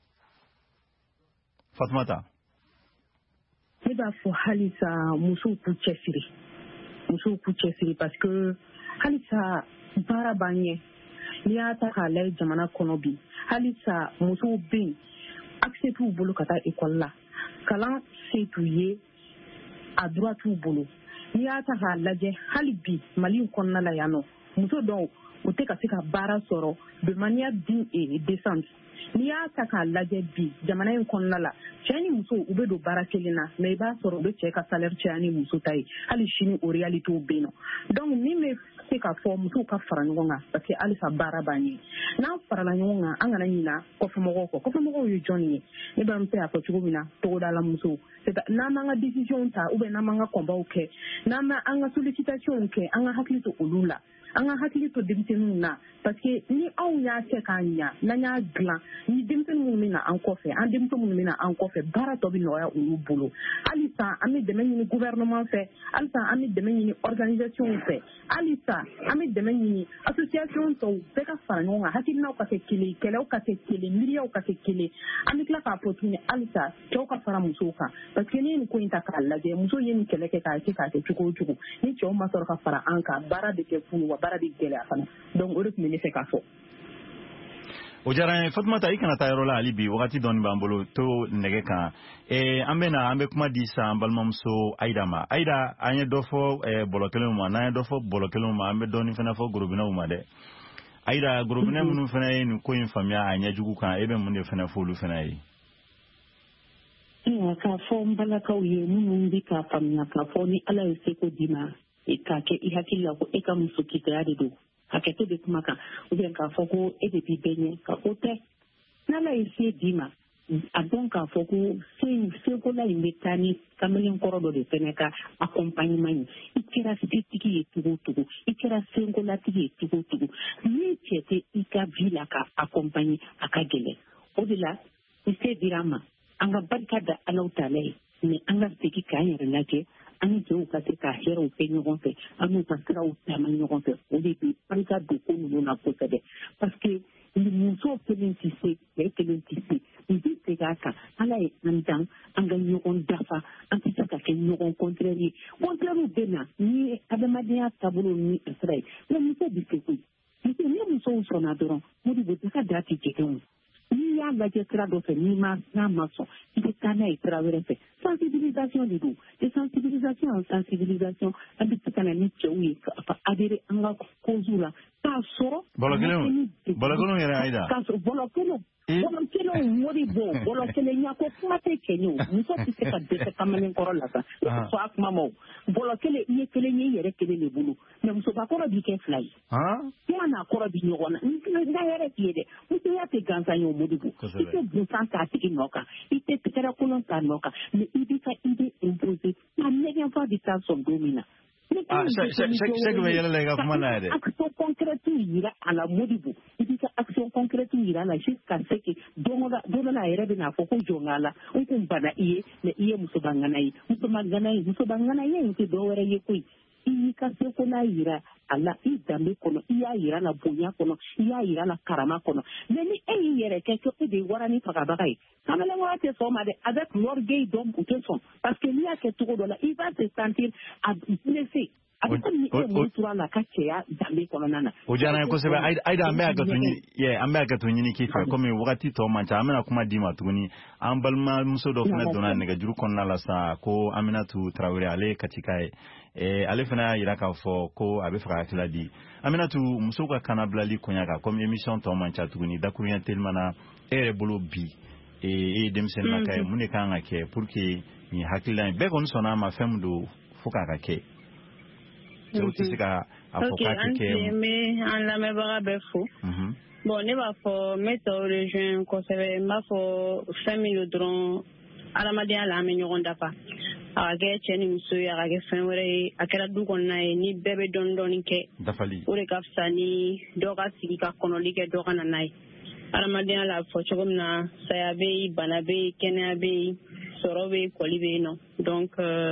Fatmata ne b'a fɔ halisa musow k'u cɛsiri musow k'u cɛsiri parce que halisa baara b'an ɲɛ n'i y'a ta k'a lajɛ jamana kɔnɔ bi halisa musow bɛ yen accès t'u bolo ka taa école la kalan se t'u ye a droit t'u bolo n'i y'a ta k'a lajɛ hali bi Mali in kɔnɔna la yan nɔ muso dɔw u tɛ ka se ka baara sɔrɔ de manière digne et décente n'i y'a ta k'a lajɛ bi jamana in kɔnɔna la cɛ ni muso u bɛ don baara kelen na mais i b'a sɔrɔ u bɛ cɛ ka salaire caya ni muso ta ye hali sini o réalité bɛ yen nɔ donc min bɛ se ka fɔ musow ka fara ɲɔgɔn kan parce que halisa baara b'an ye n'an farala ɲɔgɔn kan an kana ɲina kɔfɛmɔgɔw kɔ kɔfɛmɔgɔw ye jɔn ye ne balimamuso y'a fɔ cogo min na togodala musow n'an m'an ka décision ta ou bien n'an m'an ka combat kɛ n'an m'an ka sollicitation kɛ an ka hakili to olu la an ka hakili to denmisɛnninw na parce que ni anw y'a kɛ k'a ɲa n'an y'a dilan ni denmisɛnnin minnu bɛ na an kɔfɛ an denmuso minnu bɛ na an kɔfɛ baara tɔ bɛ nɔgɔya olu bolo halisa an bɛ dɛmɛ ɲini gouvernement fɛ halisa an bɛ dɛmɛ ɲini organisation fɛ halisa an bɛ dɛmɛ ɲini association tɔw bɛɛ ka fara ɲɔgɔn kan hakilinaw ka kɛ kelen kɛlɛw ka kɛ kelen miiriyaw ka kɛ kelen an bɛ tila k'a fɔ tuguni halisa cɛw ka fara musow kan parce que ni ye nin ko in ta k'a lajɛ muso ye nin kɛlɛ kɛ k'a kɛ k'a kɛ cogo o cogo ni cɛw ma sɔrɔ ka fara an kan baara bɛ kɛ funu wa baara bɛ gɛlɛya fana donc o de tun bɛ ne fɛ k'a fɔ. o diyara n ye Fatumata i kana taa yɔrɔ la hali bi wagati dɔɔni b'an bolo to nɛgɛ kan eh, an bɛ na an bɛ kuma di sa an balimamuso Aida ma Aida an ye dɔ fɔ eh, bɔlɔ kelenw ma n'an ye dɔ fɔ bɔlɔ kelenw ma an bɛ dɔɔni fana fɔ gorobinɛw ma dɛ Aida gorobinɛ minnu fana ye nin ko in faamuya a ɲɛjugu kan e bɛ mun de fana fɔ olu fana ye. K'a fɔ n balakaw ye minnu bɛ k'a faamuya k'a fɔ ni Ala ye seko d'i ma k'a kɛ i hakili la ko e ka muso kisaya de don hakɛto bɛ kuma kan ou bien k'a fɔ ko e de b'i bɛɛ ɲɛ ka o tɛ n'Ala ye se d'i ma a dɔn k'a fɔ ko sekola in bɛ taa ni kamalen kɔrɔ dɔ de fɛnɛ ka accompagnement ye i kɛra setigi ye cogo o cogo i kɛra senkolatigi ye cogo o cogo ni cɛ tɛ i ka vie la ka accompagner a ka gɛlɛn o de la i se dira ma an ka barika da Alahu Taala ye mais an ka segin k'an yɛrɛ lajɛ an ni cɛw ka se ka hɛrɛw kɛ ɲɔgɔn fɛ an n'u ka siraw taama ɲɔgɔn fɛ o de bɛ barika don ko ninnu na kosɛbɛ parce que muso kelen tɛ se cɛ kelen tɛ se n bɛ segin a kan Ala ye an dan an ka ɲɔgɔn dafa an tɛ se ka kɛ ɲɔgɔn contraire ye contraire bɛ na ni ye adamadenya taabolo ni a sira ye mais muso bɛ se koyi muso ni musow sɔnna dɔrɔn o de bɛ daga da ti jɛgɛw n'i y'a lajɛ sira dɔ fɛ n'i ma n'a ma sɔn i bɛ taa n'a ye sira wɛrɛ fɛ sensibilisation de don de sensibilisation en sensibilisation an bɛ se ka na ni cɛw ye ka adhérer an ka cause la k'a sɔrɔ bɔlɔ kelenw bɔlɔ kelenw yɛrɛ Aida k'a sɔrɔ bɔlɔ kelenw bɔlɔ kelenw wari bɔ bɔlɔ kelen ɲa ko kuma tɛ cɛ ye o muso tɛ se ka dɛsɛ kamalen kɔrɔ la sa i tɛ sɔn a kuma ma o bɔlɔ kelen i ye kelen ye i yɛrɛ kelen de bolo mais musobakɔrɔ b'i kɛ fila ye kuma n'a kɔrɔ bi ɲɔgɔn na n ka yɛrɛ t'i ye dɛ musoya tɛ gansan ye o Modibo i tɛ bunsan t'a tigi nɔ kan i tɛ tɛgɛrɛ kolon t'a nɔ kan mais i b'i ka idée imposer a nɛgɛnfa bɛ taa sɔn don min na. Chaque bɛ yɛlɛ la i ka kuma na yɛrɛ. Action concrète yira a la Modibo i b'i ka action concrète yira a la jusqu'à ce que don dɔ la a yɛrɛ bɛ n'a fɔ ko jɔn k'a la n kun banna i ye mais i ye musobangana ye musobangana ye musobangana ye in tɛ dɔ wɛrɛ ye koyi i y'i ka seko n'a yira a la i danbe kɔnɔ i y'a yira a la bonya kɔnɔ i y'a yira a la karama kɔnɔ mais ni e y'i yɛrɛ kɛ ko e de ye warani fagabaga ye kamalenkɔrɔ tɛ sɔn o ma dɛ avec l'orgueil donc u tɛ sɔn parce que n'i y'a kɛ cogo dɔ la i va se sentir à blessé a bɛ komi e mun tura la ka cɛya danbe kɔnɔna na. O diyara n ye kosɛbɛ Aida an bɛ hakɛto ɲini ye an bɛ hakɛto ɲini k'i fɛ komi wagati tɔ man ca an bɛna kuma d'i ma tuguni an balimamuso dɔ fana donna nɛgɛjuru kɔnɔna la sa ko Aminatu Tarawele ale Katika ye eh, ale fana y'a yira k'a fɔ ko a bɛ fɛ ka hakilila di Aminatu musow ka kana bilali koɲa kan komi émission tɔ man ca tuguni dakuruɲɛ telima na e yɛrɛ bolo bi e ye denmisɛnnin ka ye mun de kan ka kɛ pour que nin hakilila in bɛɛ kɔni sɔnna a ma fɛn min don fo k'a ka kɛ. Cɛw tɛ se ka a fɔ k'a tɛ kɛ. Ok, an tile an lamɛnbaga bɛ fo. Bon, ne b'a fɔ n bɛ tɔw rejoindre kosɛbɛ n b'a fɔ fɛn min don dɔrɔn adamadenya la an bɛ ɲɔgɔn dafa a ka kɛ cɛ ni muso ye a ka kɛ fɛn wɛrɛ ye a kɛra du kɔnɔna ye ni bɛɛ bɛ dɔɔni dɔɔni kɛ dafali o de ka fisa ni dɔ ka sigi ka kɔnɔli kɛ dɔ ka na n'a ye adamadenya la fɔ cogo min na saya bɛ yen bana bɛ yen kɛnɛya bɛ yen sɔrɔ bɛ yen kɔli bɛ yen nɔ donc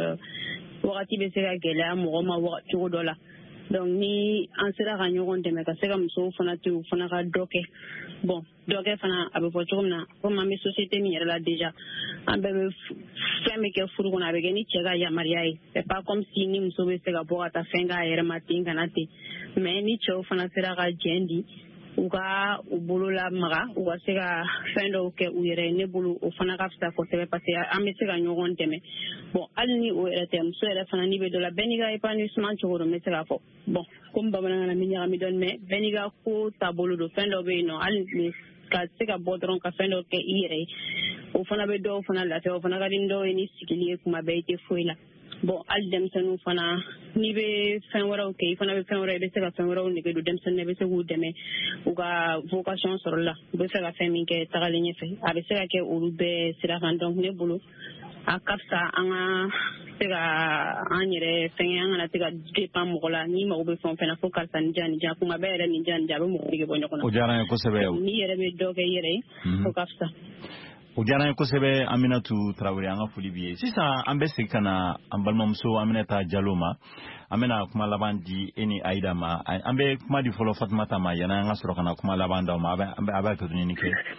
wagati bɛ se ka gɛlɛya mɔgɔ ma cogo dɔ la donc ni an sera ka ɲɔgɔn dɛmɛ ka se ka musow fana to u fana ka dɔ kɛ bon dɔ kɛ fana a bɛ fɔ cogo min na komi an bɛ société min yɛrɛ la déjà an bɛɛ bɛ fɛn bɛ kɛ furu kɔnɔ a bɛ kɛ ni cɛ ka yamaruya ye c'est pas comme si ni muso bɛ se ka bɔ ka taa fɛn k'a yɛrɛ ma ten kana ten mais ni cɛw fana sera ka jɛn di u ka u bolo lamaga u ka se ka fɛn dɔw kɛ u yɛrɛ ne bolo o fana ka fisa kosɛbɛ parce que an bɛ se ka ɲɔgɔn dɛmɛ bon hali ni o yɛrɛ tɛ muso yɛrɛ fana ni bɛ dɔ la bɛɛ n'i ka épanouissement cogo dɔ n bɛ se k'a fɔ bon komi bamanankan na mi ɲagami dɔɔni mais bɛɛ n'i ka ko taabolo don fɛn dɔ bɛ yen nɔ hali ka se ka bɔ dɔrɔn ka fɛn dɔ kɛ i yɛrɛ ye o fana bɛ dɔw fana lafiya o fana ka di dɔw ye ni sigili ye kuma bɛɛ i tɛ foyi la bon hali denmisɛnninw fana n'i bɛ fɛn wɛrɛw kɛ i fana bɛ fɛn wɛrɛ i bɛ se ka fɛn wɛrɛw nege don denmisɛnnin i bɛ se k'u dɛmɛ u ka vocation sɔrɔli la u bɛ fɛ ka fɛn min kɛ tagalen ɲɛfɛ a bɛ se ka kɛ olu bɛɛ sira kan donc ne bolo a ka fisa an ka se ka an yɛrɛ fɛngɛ an kana se ka dépend mɔgɔ la ni mago bɛ fɛn o fɛn na fo karisa nin diya nin diya kuma bɛɛ yɛrɛ nin diya nin diya a bɛ mɔgɔ nege bɔ ɲɔgɔn na o diyara n ye kosɛbɛ n'i yɛrɛ bɛ dɔ kɛ i yɛrɛ ye o ka fisa o diyara n ye kosɛbɛ Aminatu Tarawele an ka foli b'i ye sisan an bɛ segin ka na an balimamuso Aminata Jalo ma an bɛna kuma laban di e ni Aida ma an bɛ kuma di fɔlɔ Fatumata ma yanni an ka sɔrɔ ka na kuma laban d'aw ma a bɛ a bɛ hakɛto ɲini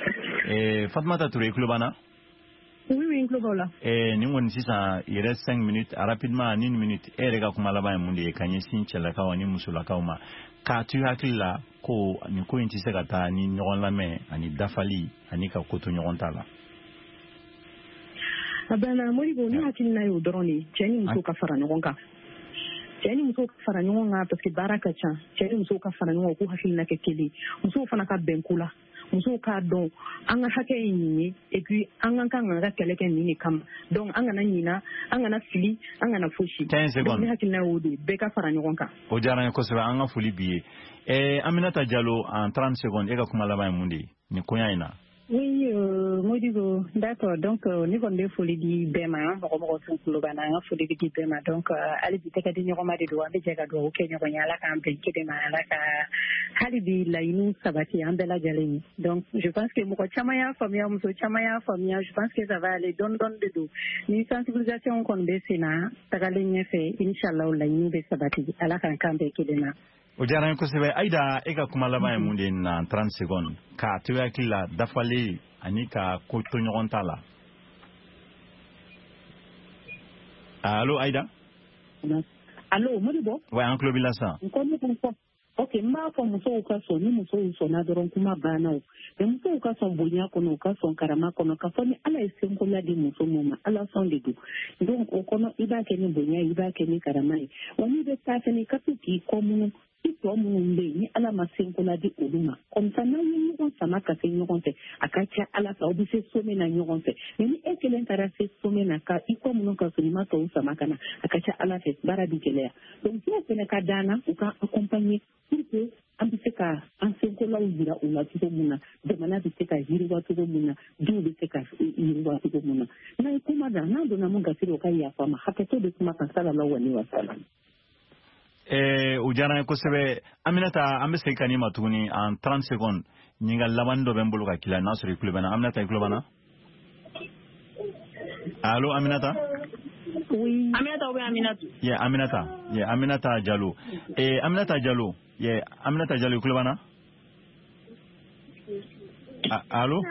kɛ Fatumata Ture i tulo b'an na oui oui n tulo b'aw la nin kɔni sisan yɛrɛ cinq minutes rapidement ni minute e yɛrɛ ka kuma laban ye mun de ye ka ɲɛsin cɛlakaw ani musolakaw ma k'a to i hakili la ko nin ko in tɛ se ka taa ni ɲɔgɔn lamɛn ani dafali ani ka ko to ɲɔgɔn ta la a banna Modibo ne hakilina y'o dɔrɔn de cɛ ni muso ka fara ɲɔgɔn kan cɛ ni muso ka fara ɲɔgɔn kan parce que baara ka ca cɛ ni muso ka fara ɲɔgɔn kan k'u hakilina kɛ kelen musow fana ka bɛn ko la musow k'a dɔn an ka hakɛ ye nin ye et puis an ka kan ka kɛlɛ kɛ nin de kama donc an kana ɲina an kana fili an kana fosi donc ne hakilina y'o de bɛɛ ka fara ɲɔgɔn kan o diyara n ye kosɛbɛ an ka foli b'i ye Aminata Jalo en trente secondes e ka kuma laban ye mun de ye nin koɲa in na Oui, euh, Modibo, d'accord. Donc, euh, nous avons des folies du B M A, nous avons des folies du B M A. Donc, allez, vous avez dit que nous avons des doigts, des jagas, ok, nous avons la campagne, qui est mal, la Halibi, la Inou, Sabati, Ambela Jalini. Donc, je pense que Moko Chamaya, Famia, Mousso Chamaya, Famia, je pense que ça va aller don don de dos. Une sensibilisation qu'on baisse, Tagalini fait, Inch'Allah, la Inou, Sabati, à la campagne, qui est mal. o diyara n ye kosɛbɛ Aida e ka kuma laban ye mun de ye na trente secondes k'a to i hakili la dafali ani ka ko to ɲɔgɔn ta la allo Aida allo Modibo ouais an tulo b'i la sisan ok n b'a fɔ musow ka sɔn ni musow sɔnna dɔrɔn kuma banna o mais musow ka sɔn bonya kɔnɔ u ka sɔn karama kɔnɔ ka fɔ ni ala ye senkola di muso min ma ala sɔn de don donc o kɔnɔ i b'a kɛ ni bonya i b'a kɛ ni karama ye wa n'i bɛ taa fɛnɛ i ka to k'i kɔmunu i tɔ minnu bɛ yen ni ala ma senkola di olu ma comme ça n'aw ye ɲɔgɔn sama ka se ɲɔgɔn fɛ a ka ca ala fɛ aw bɛ se sommet na ɲɔgɔn fɛ mais ni e kelen taara se sommet na ka i kɔmunu ka sɔrɔ i ma tɔw sama ka na a ka ca ala fɛ baara bɛ gɛlɛya donc diɲɛ fɛnɛ ka d'an na u ka accompagner pour que an bɛ se ka an senkolaw jira u la cogo min na jamana bɛ se ka yiriwa cogo min na duw bɛ se ka yiriwa cogo min na n'a ye kuma da n'a donna mun gasiri o ka yafa ma hakɛto bɛ kuma kan sallallahu alaihi wa sallam o diyara n ye kosɛbɛ Aminata an bɛ segin ka n'i ma tuguni en trente secondes ɲininkali laban dɔ bɛ n bolo ka k'i la n'a sɔrɔ i tulo bɛ n na Aminata i tulo b'an na allo Aminata oui Aminata ou bien Aminata yeah Aminata yeah Aminata Jalo eh Aminata Jalo yeah Aminata Jalo i tulo b'an na allo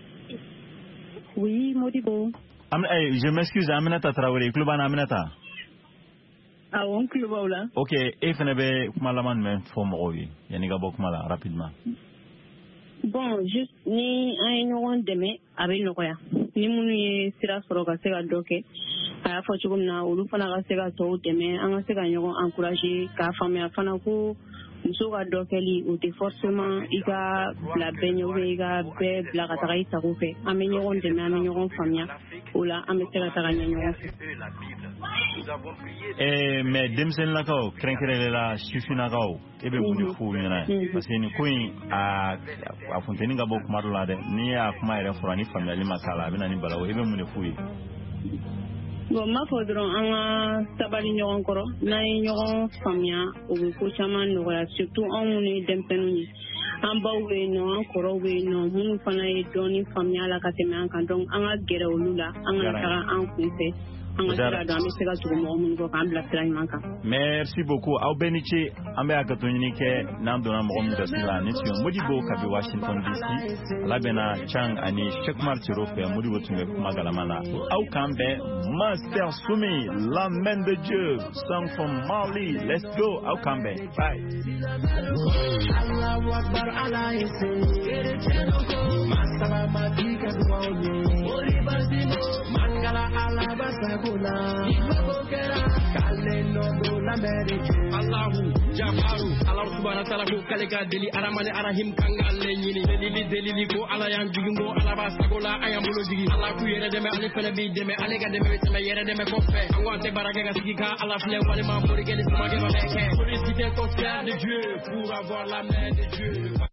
oui Modibo Am eh je m'excuse Aminata Traoré i tulo b'an na Aminata Ah, on tulo b'aw la. Ok, e fɛnɛ bɛ kuma laban jumɛn fɔ mɔgɔw ye yanni ka bɔ kuma la rapidement. Bon, juste ni an ye ɲɔgɔn dɛmɛ a bɛ nɔgɔya. Ni minnu ye sira sɔrɔ ka se ka dɔ kɛ a y'a fɔ cogo min na olu fana ka se ka tɔw dɛmɛ an ka se ka ɲɔgɔn encourager k'a faamuya fana ko muso ka dɔ kɛli o tɛ forcément i ka bila bɛɛ ɲɛ ou bien i ka bɛɛ bila ka taga i sago fɛ an bɛ ɲɔgɔn dɛmɛ an bɛ ɲɔgɔn faamuya o la an bɛ se ka taga ɲɛ ɲɔgɔn fɛ. eh mais demsen la kaw krenkere la shifina kaw ebe muni fu nyana parce que ni kuin a a fonteni ngabo kuma la de ni a kuma ere furani family makala bina ni balawo ebe muni fu yi bon ma fo dron an sabali ɲɔgɔn kɔrɔ n'an ye ɲɔgɔn faamuya o bɛ ko caman nɔgɔya surtout anw ni denmisɛnninw ye an baw bɛ yen nɔ an kɔrɔw bɛ yen nɔ minnu fana ye dɔɔni faamuya la ka tɛmɛ an kan donc an ka gɛrɛ olu la an ka taga an kun fɛ an ka sira dɔn an bɛ se ka tugu mɔgɔ minnu kɔ k'an bila sira ɲuman kan. Merci beaucoup aw bɛɛ ni ce an bɛ hakɛto ɲini kɛ n'an donna mɔgɔ min gasi la ni tun Modibo kabi Washington D C ala bɛna Chang ani Sheikh Umar Ciro fɛ Modibo tun bɛ kuma galama la aw kan bɛn Master Soumi la main de Dieu song from Mali let's go aw kan bɛn bye. Allahu Akbar ala ise masala matika duwaoye ori basimo mangala ala basagula ibokera kaleno do la merike Allahu Jabaru Allah subhanahu wa ta'ala ko kaleka deli aramane arahim kangalle nyini deli deli ko ala yan jigingo ala basagula ayambulo jigi Allah ku yere deme ale fele bi deme ale ga deme sama yere deme ko fe awante baraka ga sigika ala fle wale ma bori gele sama ge ma leke pour citer ton frère de Dieu pour avoir la main de Dieu